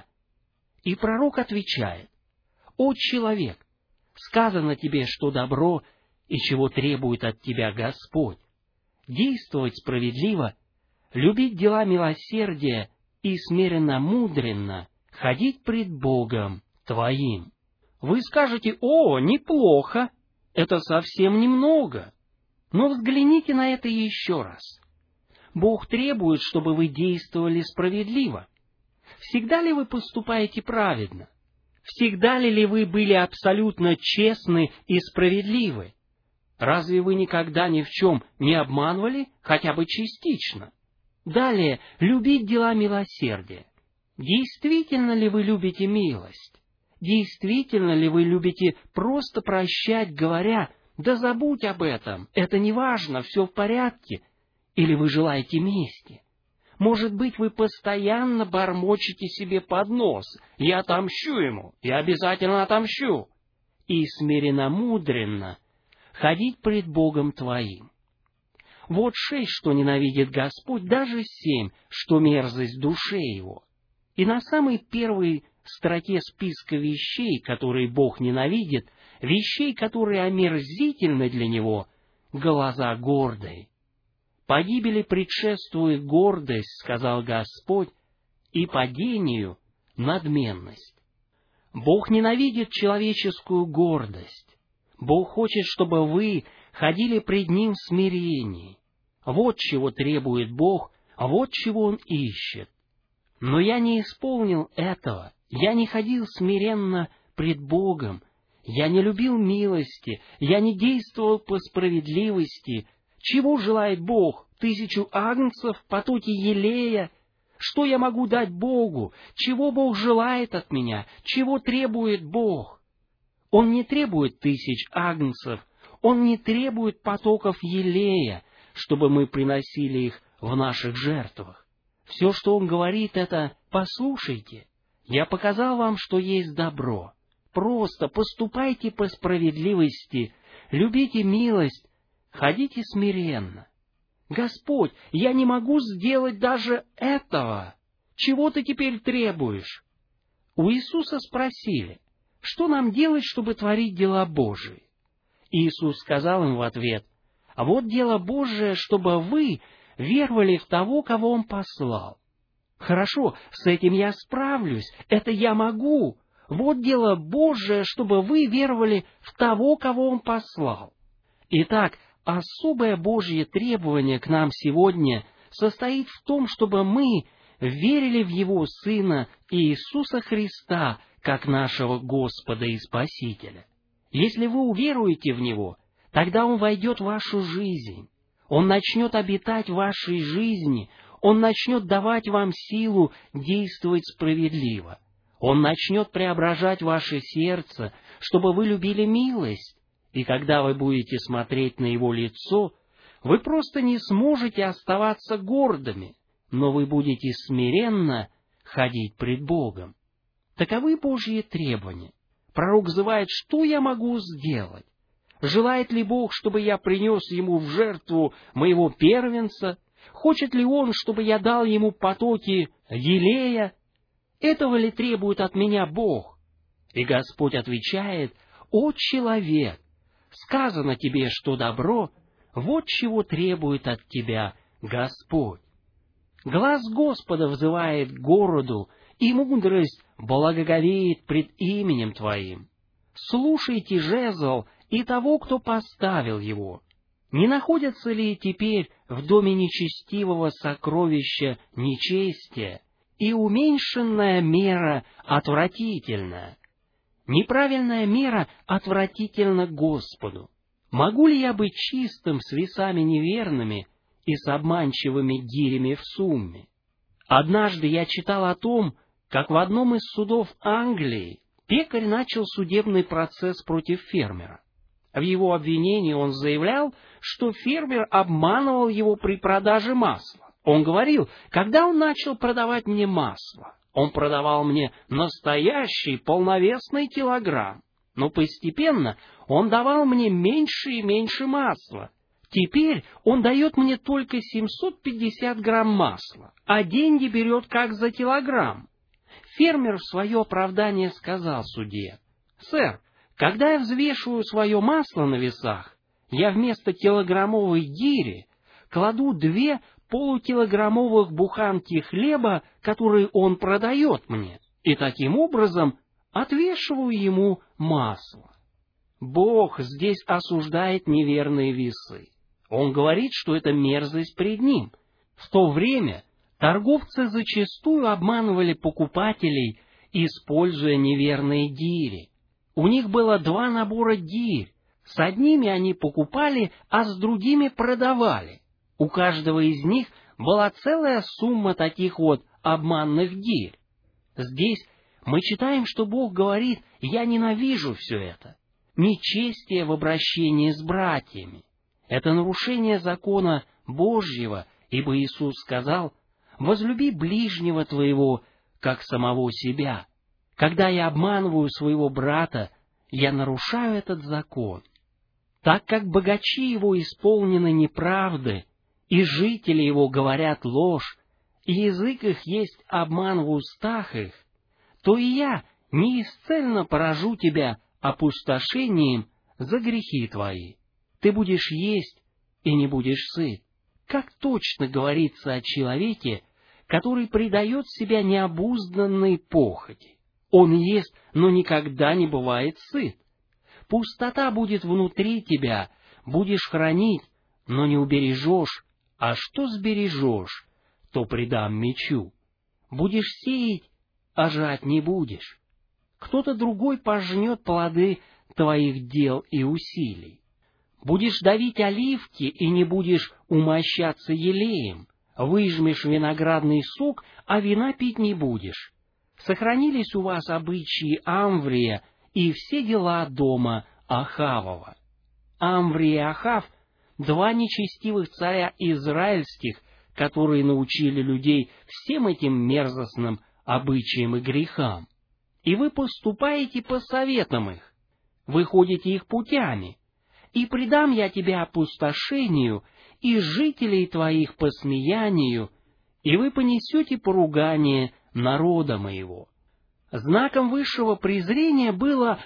И пророк отвечает: «О человек, сказано тебе, что добро и чего требует от тебя Господь: действовать справедливо, любить дела милосердия и смиренно-мудренно ходить пред Богом твоим». Вы скажете: «О, неплохо, это совсем немного». Но взгляните на это еще раз. Бог требует, чтобы вы действовали справедливо. Всегда ли вы поступаете праведно? Всегда ли вы были абсолютно честны и справедливы? Разве вы никогда ни в чем не обманывали, хотя бы частично? Далее, любить дела милосердия. Действительно ли вы любите милость? Действительно ли вы любите просто прощать, говоря: «Да забудь об этом, это не важно, все в порядке»? Или вы желаете мести? Может быть, вы постоянно бормочете себе под нос: «Я отомщу ему, я обязательно отомщу», и смиренно-мудренно ходить пред Богом твоим. Вот шесть, что ненавидит Господь, даже семь, что мерзость душе его. И на самой первой строке списка вещей, которые Бог ненавидит, вещей, которые омерзительны для Него, глаза гордые. «Погибели предшествует гордость, — сказал Господь, — и падению надменность». Бог ненавидит человеческую гордость. Бог хочет, чтобы вы ходили пред Ним в смирении. Вот чего требует Бог, вот чего Он ищет. Но я не исполнил этого, я не ходил смиренно пред Богом, я не любил милости, я не действовал по справедливости. Чего желает Бог? Тысячу агнцев, потоки елея? Что я могу дать Богу? Чего Бог желает от меня? Чего требует Бог? Он не требует тысяч агнцев, Он не требует потоков елея, чтобы мы приносили их в наших жертвах. Все, что Он говорит, это: «Послушайте, я показал вам, что есть добро. Просто поступайте по справедливости, любите милость, ходите смиренно». «Господь, я не могу сделать даже этого. Чего ты теперь требуешь?» У Иисуса спросили: «Что нам делать, чтобы творить дела Божии?» Иисус сказал им в ответ: «А вот дело Божие, чтобы вы веровали в того, кого Он послал». «Хорошо, с этим я справлюсь, это я могу. Вот дело Божие, чтобы вы веровали в того, кого Он послал». Итак, особое Божье требование к нам сегодня состоит в том, чтобы мы верили в Его Сына Иисуса Христа как нашего Господа и Спасителя. Если вы уверуете в Него, тогда Он войдет в вашу жизнь, Он начнет обитать в вашей жизни, Он начнет давать вам силу действовать справедливо, Он начнет преображать ваше сердце, чтобы вы любили милость. И когда вы будете смотреть на Его лицо, вы просто не сможете оставаться гордыми, но вы будете смиренно ходить пред Богом. Таковы Божьи требования. Пророк взывает: «Что я могу сделать? Желает ли Бог, чтобы я принес Ему в жертву моего первенца? Хочет ли Он, чтобы я дал Ему потоки елея? Этого ли требует от меня Бог?» И Господь отвечает: «О человек, сказано тебе, что добро, вот чего требует от тебя Господь». Глаз Господа взывает к городу, и мудрость благоговеет пред именем Твоим. Слушайте жезл и того, кто поставил его. Не находятся ли теперь в доме нечестивого сокровища нечестия, и уменьшенная мера отвратительная? Неправильная мера отвратительна Господу. Могу ли я быть чистым с весами неверными и с обманчивыми гирями в сумме? Однажды я читал о том, как в одном из судов Англии пекарь начал судебный процесс против фермера. В его обвинении он заявлял, что фермер обманывал его при продаже масла. Он говорил: «Когда он начал продавать мне масло, он продавал мне настоящий полновесный килограмм, но постепенно он давал мне меньше и меньше масла. Теперь он дает мне только семьсот пятьдесят грамм масла, а деньги берет как за килограмм». Фермер в свое оправдание сказал судье: «Сэр, когда я взвешиваю свое масло на весах, я вместо килограммовой гири кладу две полукилограммовых буханки хлеба, которые он продает мне, и таким образом отвешиваю ему масло. Бог здесь осуждает неверные весы. Он говорит, что это мерзость пред Ним. В то время торговцы зачастую обманывали покупателей, используя неверные гири. У них было два набора гирь. С одними они покупали, а с другими продавали. У каждого из них была целая сумма таких вот обманных гирь. Здесь мы читаем, что Бог говорит: «Я ненавижу все это». Нечестие в обращении с братьями. Это нарушение закона Божьего, ибо Иисус сказал: «Возлюби ближнего твоего, как самого себя». Когда я обманываю своего брата, я нарушаю этот закон. Так как богачи его исполнены неправды, и жители его говорят ложь, и язык их есть обман в устах их, то и я неисцельно поражу тебя опустошением за грехи твои. Ты будешь есть и не будешь сыт. Как точно говорится о человеке, который предает себя необузданной похоти. Он ест, но никогда не бывает сыт. Пустота будет внутри тебя, будешь хранить, но не убережешь, а что сбережешь, то предам мечу. Будешь сеять, а жать не будешь. Кто-то другой пожнет плоды твоих дел и усилий. Будешь давить оливки и не будешь умощаться елеем, выжмешь виноградный сок, а вина пить не будешь. Сохранились у вас обычаи Амврия и все дела дома Ахавова. Амврий и Ахав — два нечестивых царя израильских, которые научили людей всем этим мерзостным обычаям и грехам. И вы поступаете по советам их, вы ходите их путями, и предам я тебя опустошению, и жителей твоих посмеянию, и вы понесете поругание народа моего». Знаком высшего презрения было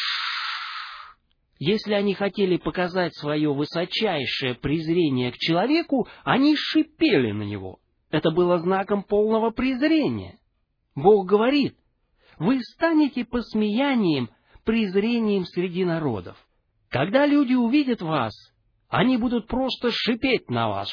«ш». Если они хотели показать свое высочайшее презрение к человеку, они шипели на него. Это было знаком полного презрения. Бог говорит: «Вы станете посмеянием, презрением среди народов». Когда люди увидят вас, они будут просто шипеть на вас.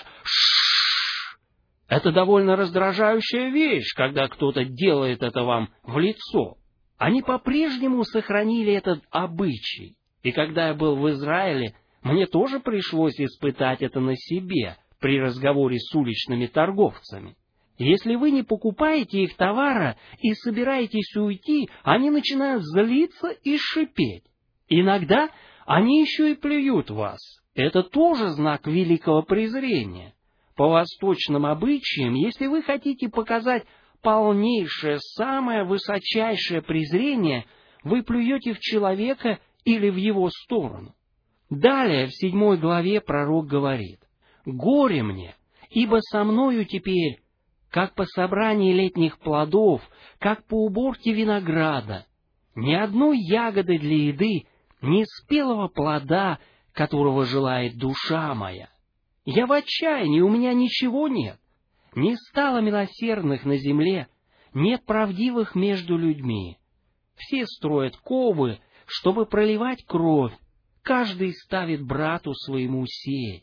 Ш-ш-ш. Это довольно раздражающая вещь, когда кто-то делает это вам в лицо. Они по-прежнему сохранили этот обычай. И когда я был в Израиле, мне тоже пришлось испытать это на себе при разговоре с уличными торговцами. Если вы не покупаете их товара и собираетесь уйти, они начинают злиться и шипеть. Иногда они еще и плюют вас. Это тоже знак великого презрения. По восточным обычаям, если вы хотите показать полнейшее, самое высочайшее презрение, вы плюете в человека или в его сторону. Далее, в седьмой главе пророк говорит: «Горе мне, ибо со мною теперь, как по собрании летних плодов, как по уборке винограда, ни одной ягоды для еды, ни спелого плода, которого желает душа моя. Я в отчаянии, у меня ничего нет. Не стало милосердных на земле, нет правдивых между людьми. Все строят ковы, чтобы проливать кровь, каждый ставит брату своему сеть.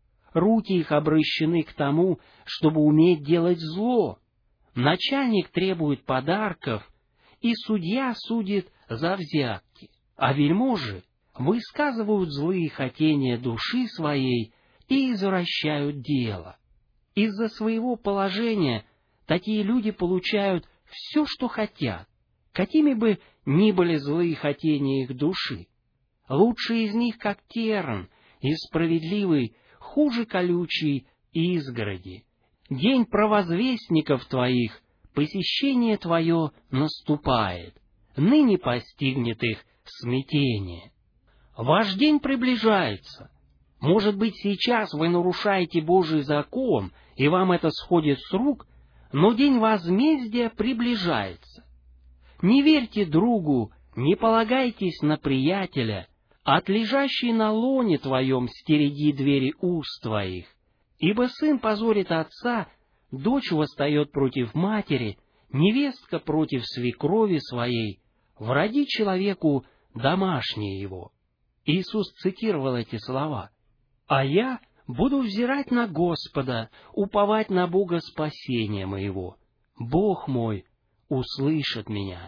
Руки их обращены к тому, чтобы уметь делать зло. Начальник требует подарков, и судья судит за взятки. А вельможи высказывают злые хотения души своей и извращают дело. Из-за своего положения такие люди получают все, что хотят, какими бы ни были злые хотения их души. Лучший из них, как терн, и справедливый хуже колючей изгороди. День провозвестников твоих, посещение твое наступает, ныне постигнет их смятение. Ваш день приближается. Может быть, сейчас вы нарушаете Божий закон, и вам это сходит с рук, но день возмездия приближается. Не верьте другу, не полагайтесь на приятеля, от лежащей на лоне твоем стереги двери уст твоих. Ибо сын позорит отца, дочь восстает против матери, невестка против свекрови своей, враги человеку домашние его». Иисус цитировал эти слова. «А я буду взирать на Господа, уповать на Бога спасения моего. Бог мой услышит меня».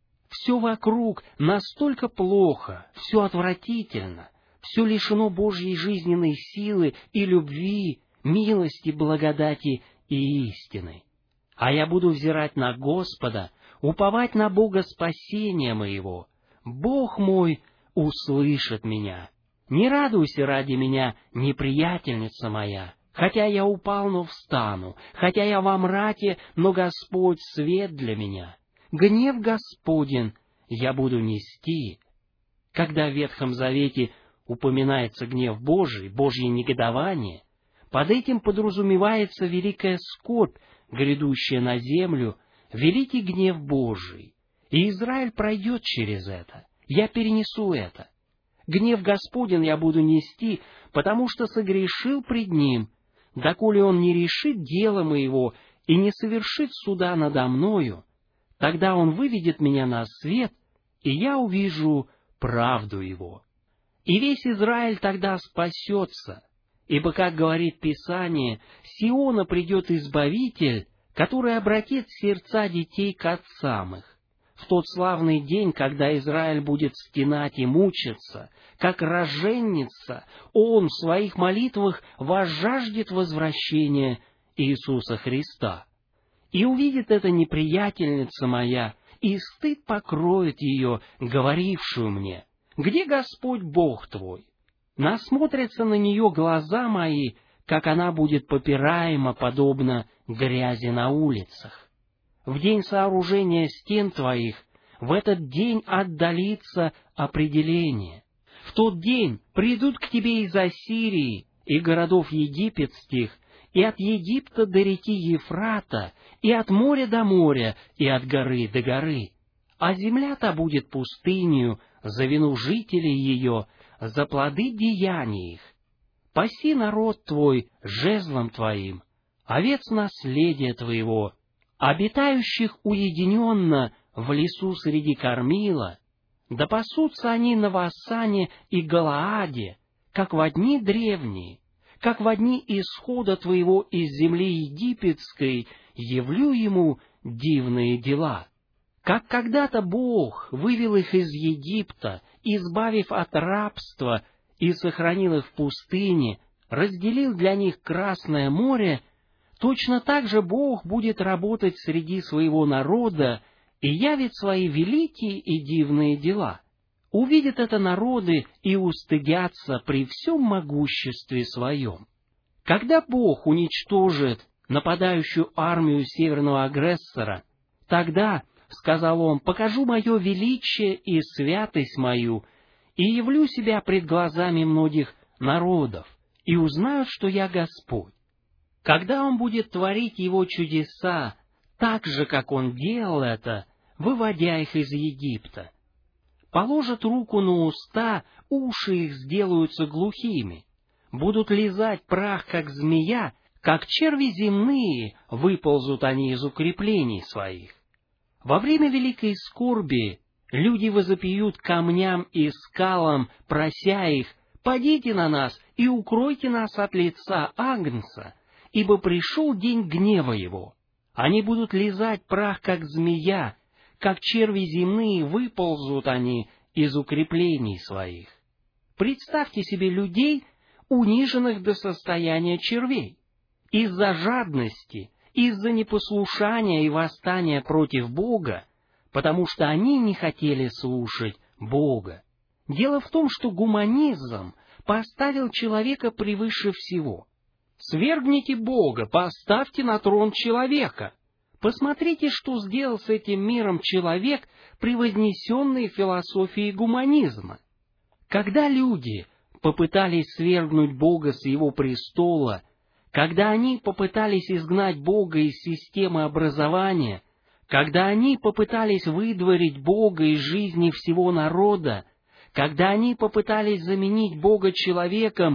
Все вокруг настолько плохо, все отвратительно, все лишено Божьей жизненной силы и любви, милости, благодати и истины. А я буду взирать на Господа, уповать на Бога спасения моего. Бог мой услышит меня. Не радуйся ради меня, неприятельница моя. Хотя я упал, но встану. Хотя я во мраке, но Господь свет для меня. Гнев Господень я буду нести. Когда в Ветхом Завете упоминается гнев Божий, Божье негодование, под этим подразумевается великая скорбь, грядущая на землю, великий гнев Божий. И Израиль пройдет через это. Я перенесу это. Гнев Господень я буду нести, потому что согрешил пред Ним, доколе Он не решит дело моего и не совершит суда надо мною. Тогда Он выведет меня на свет, и я увижу правду Его. И весь Израиль тогда спасется, ибо, как говорит Писание, с Сиона придет Избавитель, который обратит сердца детей к отцам их. В тот славный день, когда Израиль будет стенать и мучиться, как роженница, Он в своих молитвах возжаждет возвращения Иисуса Христа. И увидит эта неприятельница моя, и стыд покроет ее, говорившую мне: «Где Господь Бог твой?» Насмотрятся на нее глаза мои, как она будет попираема, подобно грязи на улицах. В день сооружения стен твоих, в этот день отдалится определение. В тот день придут к тебе из Ассирии и городов египетских, и от Египта до реки Ефрата, и от моря до моря, и от горы до горы. А земля-то будет пустынью за вину жителей ее, за плоды деяний их. Паси народ твой жезлом твоим, овец наследия твоего, обитающих уединенно в лесу среди кормила, да пасутся они на Вассане и Галааде, как во дни древние, как во дни исхода твоего из земли египетской явлю ему дивные дела. Как когда-то Бог вывел их из Египта, избавив от рабства, и сохранил их в пустыне, разделил для них Красное море, точно так же Бог будет работать среди своего народа и явит свои великие и дивные дела. Увидят это народы и устыдятся при всем могуществе своем. Когда Бог уничтожит нападающую армию северного агрессора, тогда, сказал Он, покажу мое величие и святость мою, и явлю себя пред глазами многих народов, и узнают, что я Господь. Когда Он будет творить Его чудеса, так же, как Он делал это, выводя их из Египта, положат руку на уста, уши их сделаются глухими, будут лизать прах, как змея, как черви земные, выползут они из укреплений своих. Во время великой скорби люди возопьют камням и скалам, прося их: «Падите на нас и укройте нас от лица Агнца, ибо пришел день гнева его». Они будут лизать прах, как змея, как черви земные выползут они из укреплений своих. Представьте себе людей, униженных до состояния червей. Из-за жадности, из-за непослушания и восстания против Бога, потому что они не хотели слушать Бога. Дело в том, что гуманизм поставил человека превыше всего. Свергните Бога, поставьте на трон человека. Посмотрите, что сделал с этим миром человек, превознесенный философией гуманизма. Когда люди попытались свергнуть Бога с Его престола, когда они попытались изгнать Бога из системы образования, когда они попытались выдворить Бога из жизни всего народа, когда они попытались заменить Бога человеком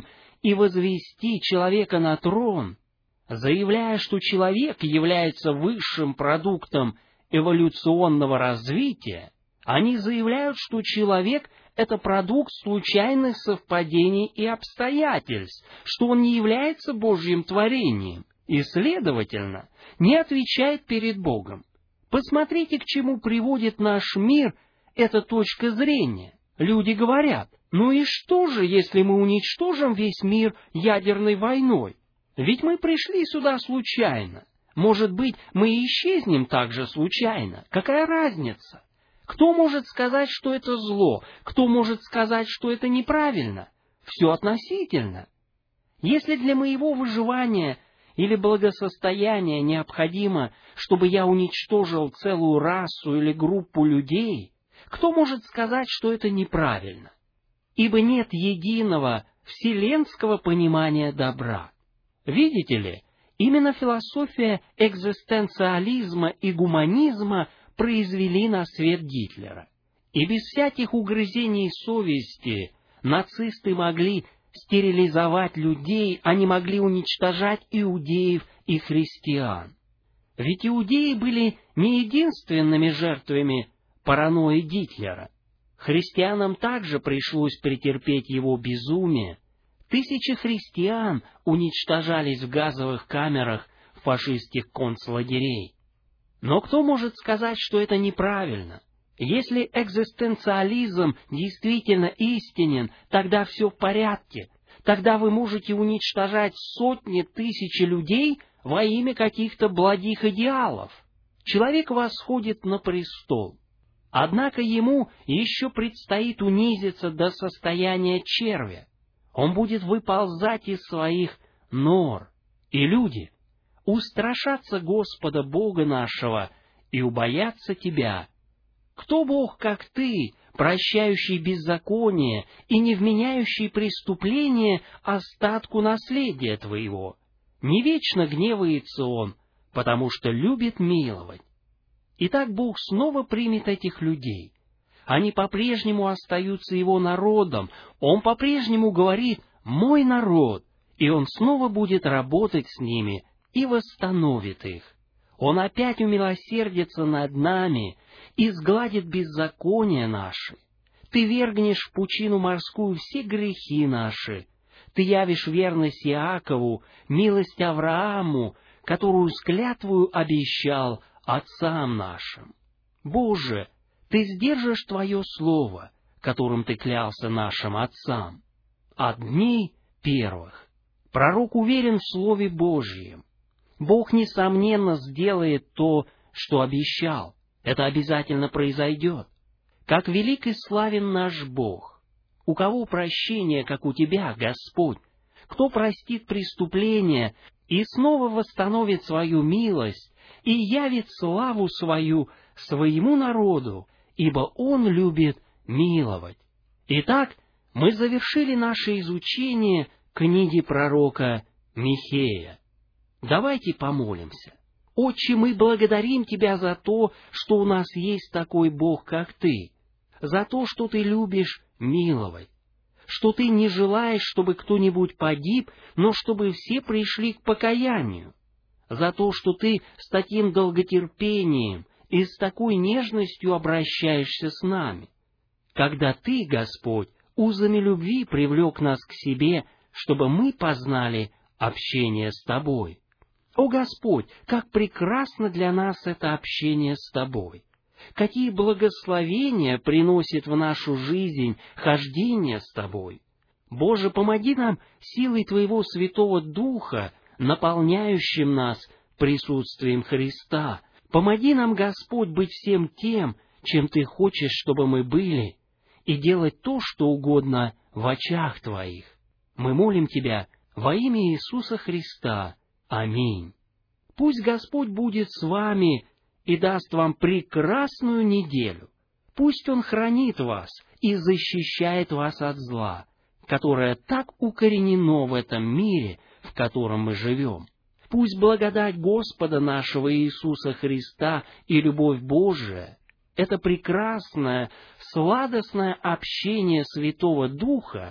и возвести человека на трон, заявляя, что человек является высшим продуктом эволюционного развития, они заявляют, что человек — это продукт случайных совпадений и обстоятельств, что он не является Божьим творением и, следовательно, не отвечает перед Богом. Посмотрите, к чему приводит наш мир эта точка зрения. Люди говорят: ну и что же, если мы уничтожим весь мир ядерной войной? Ведь мы пришли сюда случайно. Может быть, мы и исчезнем также случайно. Какая разница? Кто может сказать, что это зло? Кто может сказать, что это неправильно? Все относительно. Если для моего выживания или благосостояния необходимо, чтобы я уничтожил целую расу или группу людей, кто может сказать, что это неправильно? Ибо нет единого вселенского понимания добра. Видите ли, именно философия экзистенциализма и гуманизма произвели на свет Гитлера. И без всяких угрызений совести нацисты могли стерилизовать людей, они могли уничтожать иудеев и христиан. Ведь иудеи были не единственными жертвами паранойи Гитлера. Христианам также пришлось претерпеть его безумие. Тысячи христиан уничтожались в газовых камерах фашистских концлагерей. Но кто может сказать, что это неправильно? Если экзистенциализм действительно истинен, тогда все в порядке. Тогда вы можете уничтожать сотни тысяч людей во имя каких-то благих идеалов. Человек восходит на престол. Однако ему еще предстоит унизиться до состояния червя. Он будет выползать из своих нор. И люди устрашатся Господа Бога нашего и убоятся Тебя. Кто Бог, как Ты, прощающий беззаконие и не вменяющий преступление остатку наследия Твоего? Не вечно гневается Он, потому что любит миловать. Итак, Бог снова примет этих людей. Они по-прежнему остаются Его народом. Он по-прежнему говорит «мой народ», и Он снова будет работать с ними и восстановит их. Он опять умилосердится над нами и сгладит беззакония наши. Ты вергнешь в пучину морскую все грехи наши. Ты явишь верность Иакову, милость Аврааму, которую с клятвою обещал отцам нашим. Боже, Ты сдержишь Твое слово, которым Ты клялся нашим отцам. От дней первых пророк уверен в Слове Божьем. Бог, несомненно, сделает то, что обещал. Это обязательно произойдет. Как велик и славен наш Бог! У кого прощение, как у Тебя, Господь? Кто простит преступления и снова восстановит свою милость и явит славу свою своему народу, ибо Он любит миловать. Итак, мы завершили наше изучение книги пророка Михея. Давайте помолимся. Отче, мы благодарим Тебя за то, что у нас есть такой Бог, как Ты, за то, что Ты любишь миловать, что Ты не желаешь, чтобы кто-нибудь погиб, но чтобы все пришли к покаянию, за то, что Ты с таким долготерпением и с такой нежностью обращаешься с нами, когда Ты, Господь, узами любви привлек нас к себе, чтобы мы познали общение с Тобой. О Господь, как прекрасно для нас это общение с Тобой! Какие благословения приносит в нашу жизнь хождение с Тобой! Боже, помоги нам силой Твоего Святого Духа, наполняющим нас присутствием Христа. Помоги нам, Господь, быть всем тем, чем Ты хочешь, чтобы мы были, и делать то, что угодно в очах Твоих. Мы молим Тебя во имя Иисуса Христа. Аминь. Пусть Господь будет с вами и даст вам прекрасную неделю. Пусть Он хранит вас и защищает вас от зла, которое так укоренено в этом мире, в котором мы живем. Пусть благодать Господа нашего Иисуса Христа и любовь Божия, это прекрасное, сладостное общение Святого Духа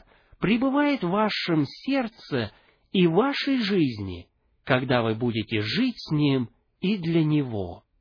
пребывает в вашем сердце и в вашей жизни, когда вы будете жить с Ним и для Него.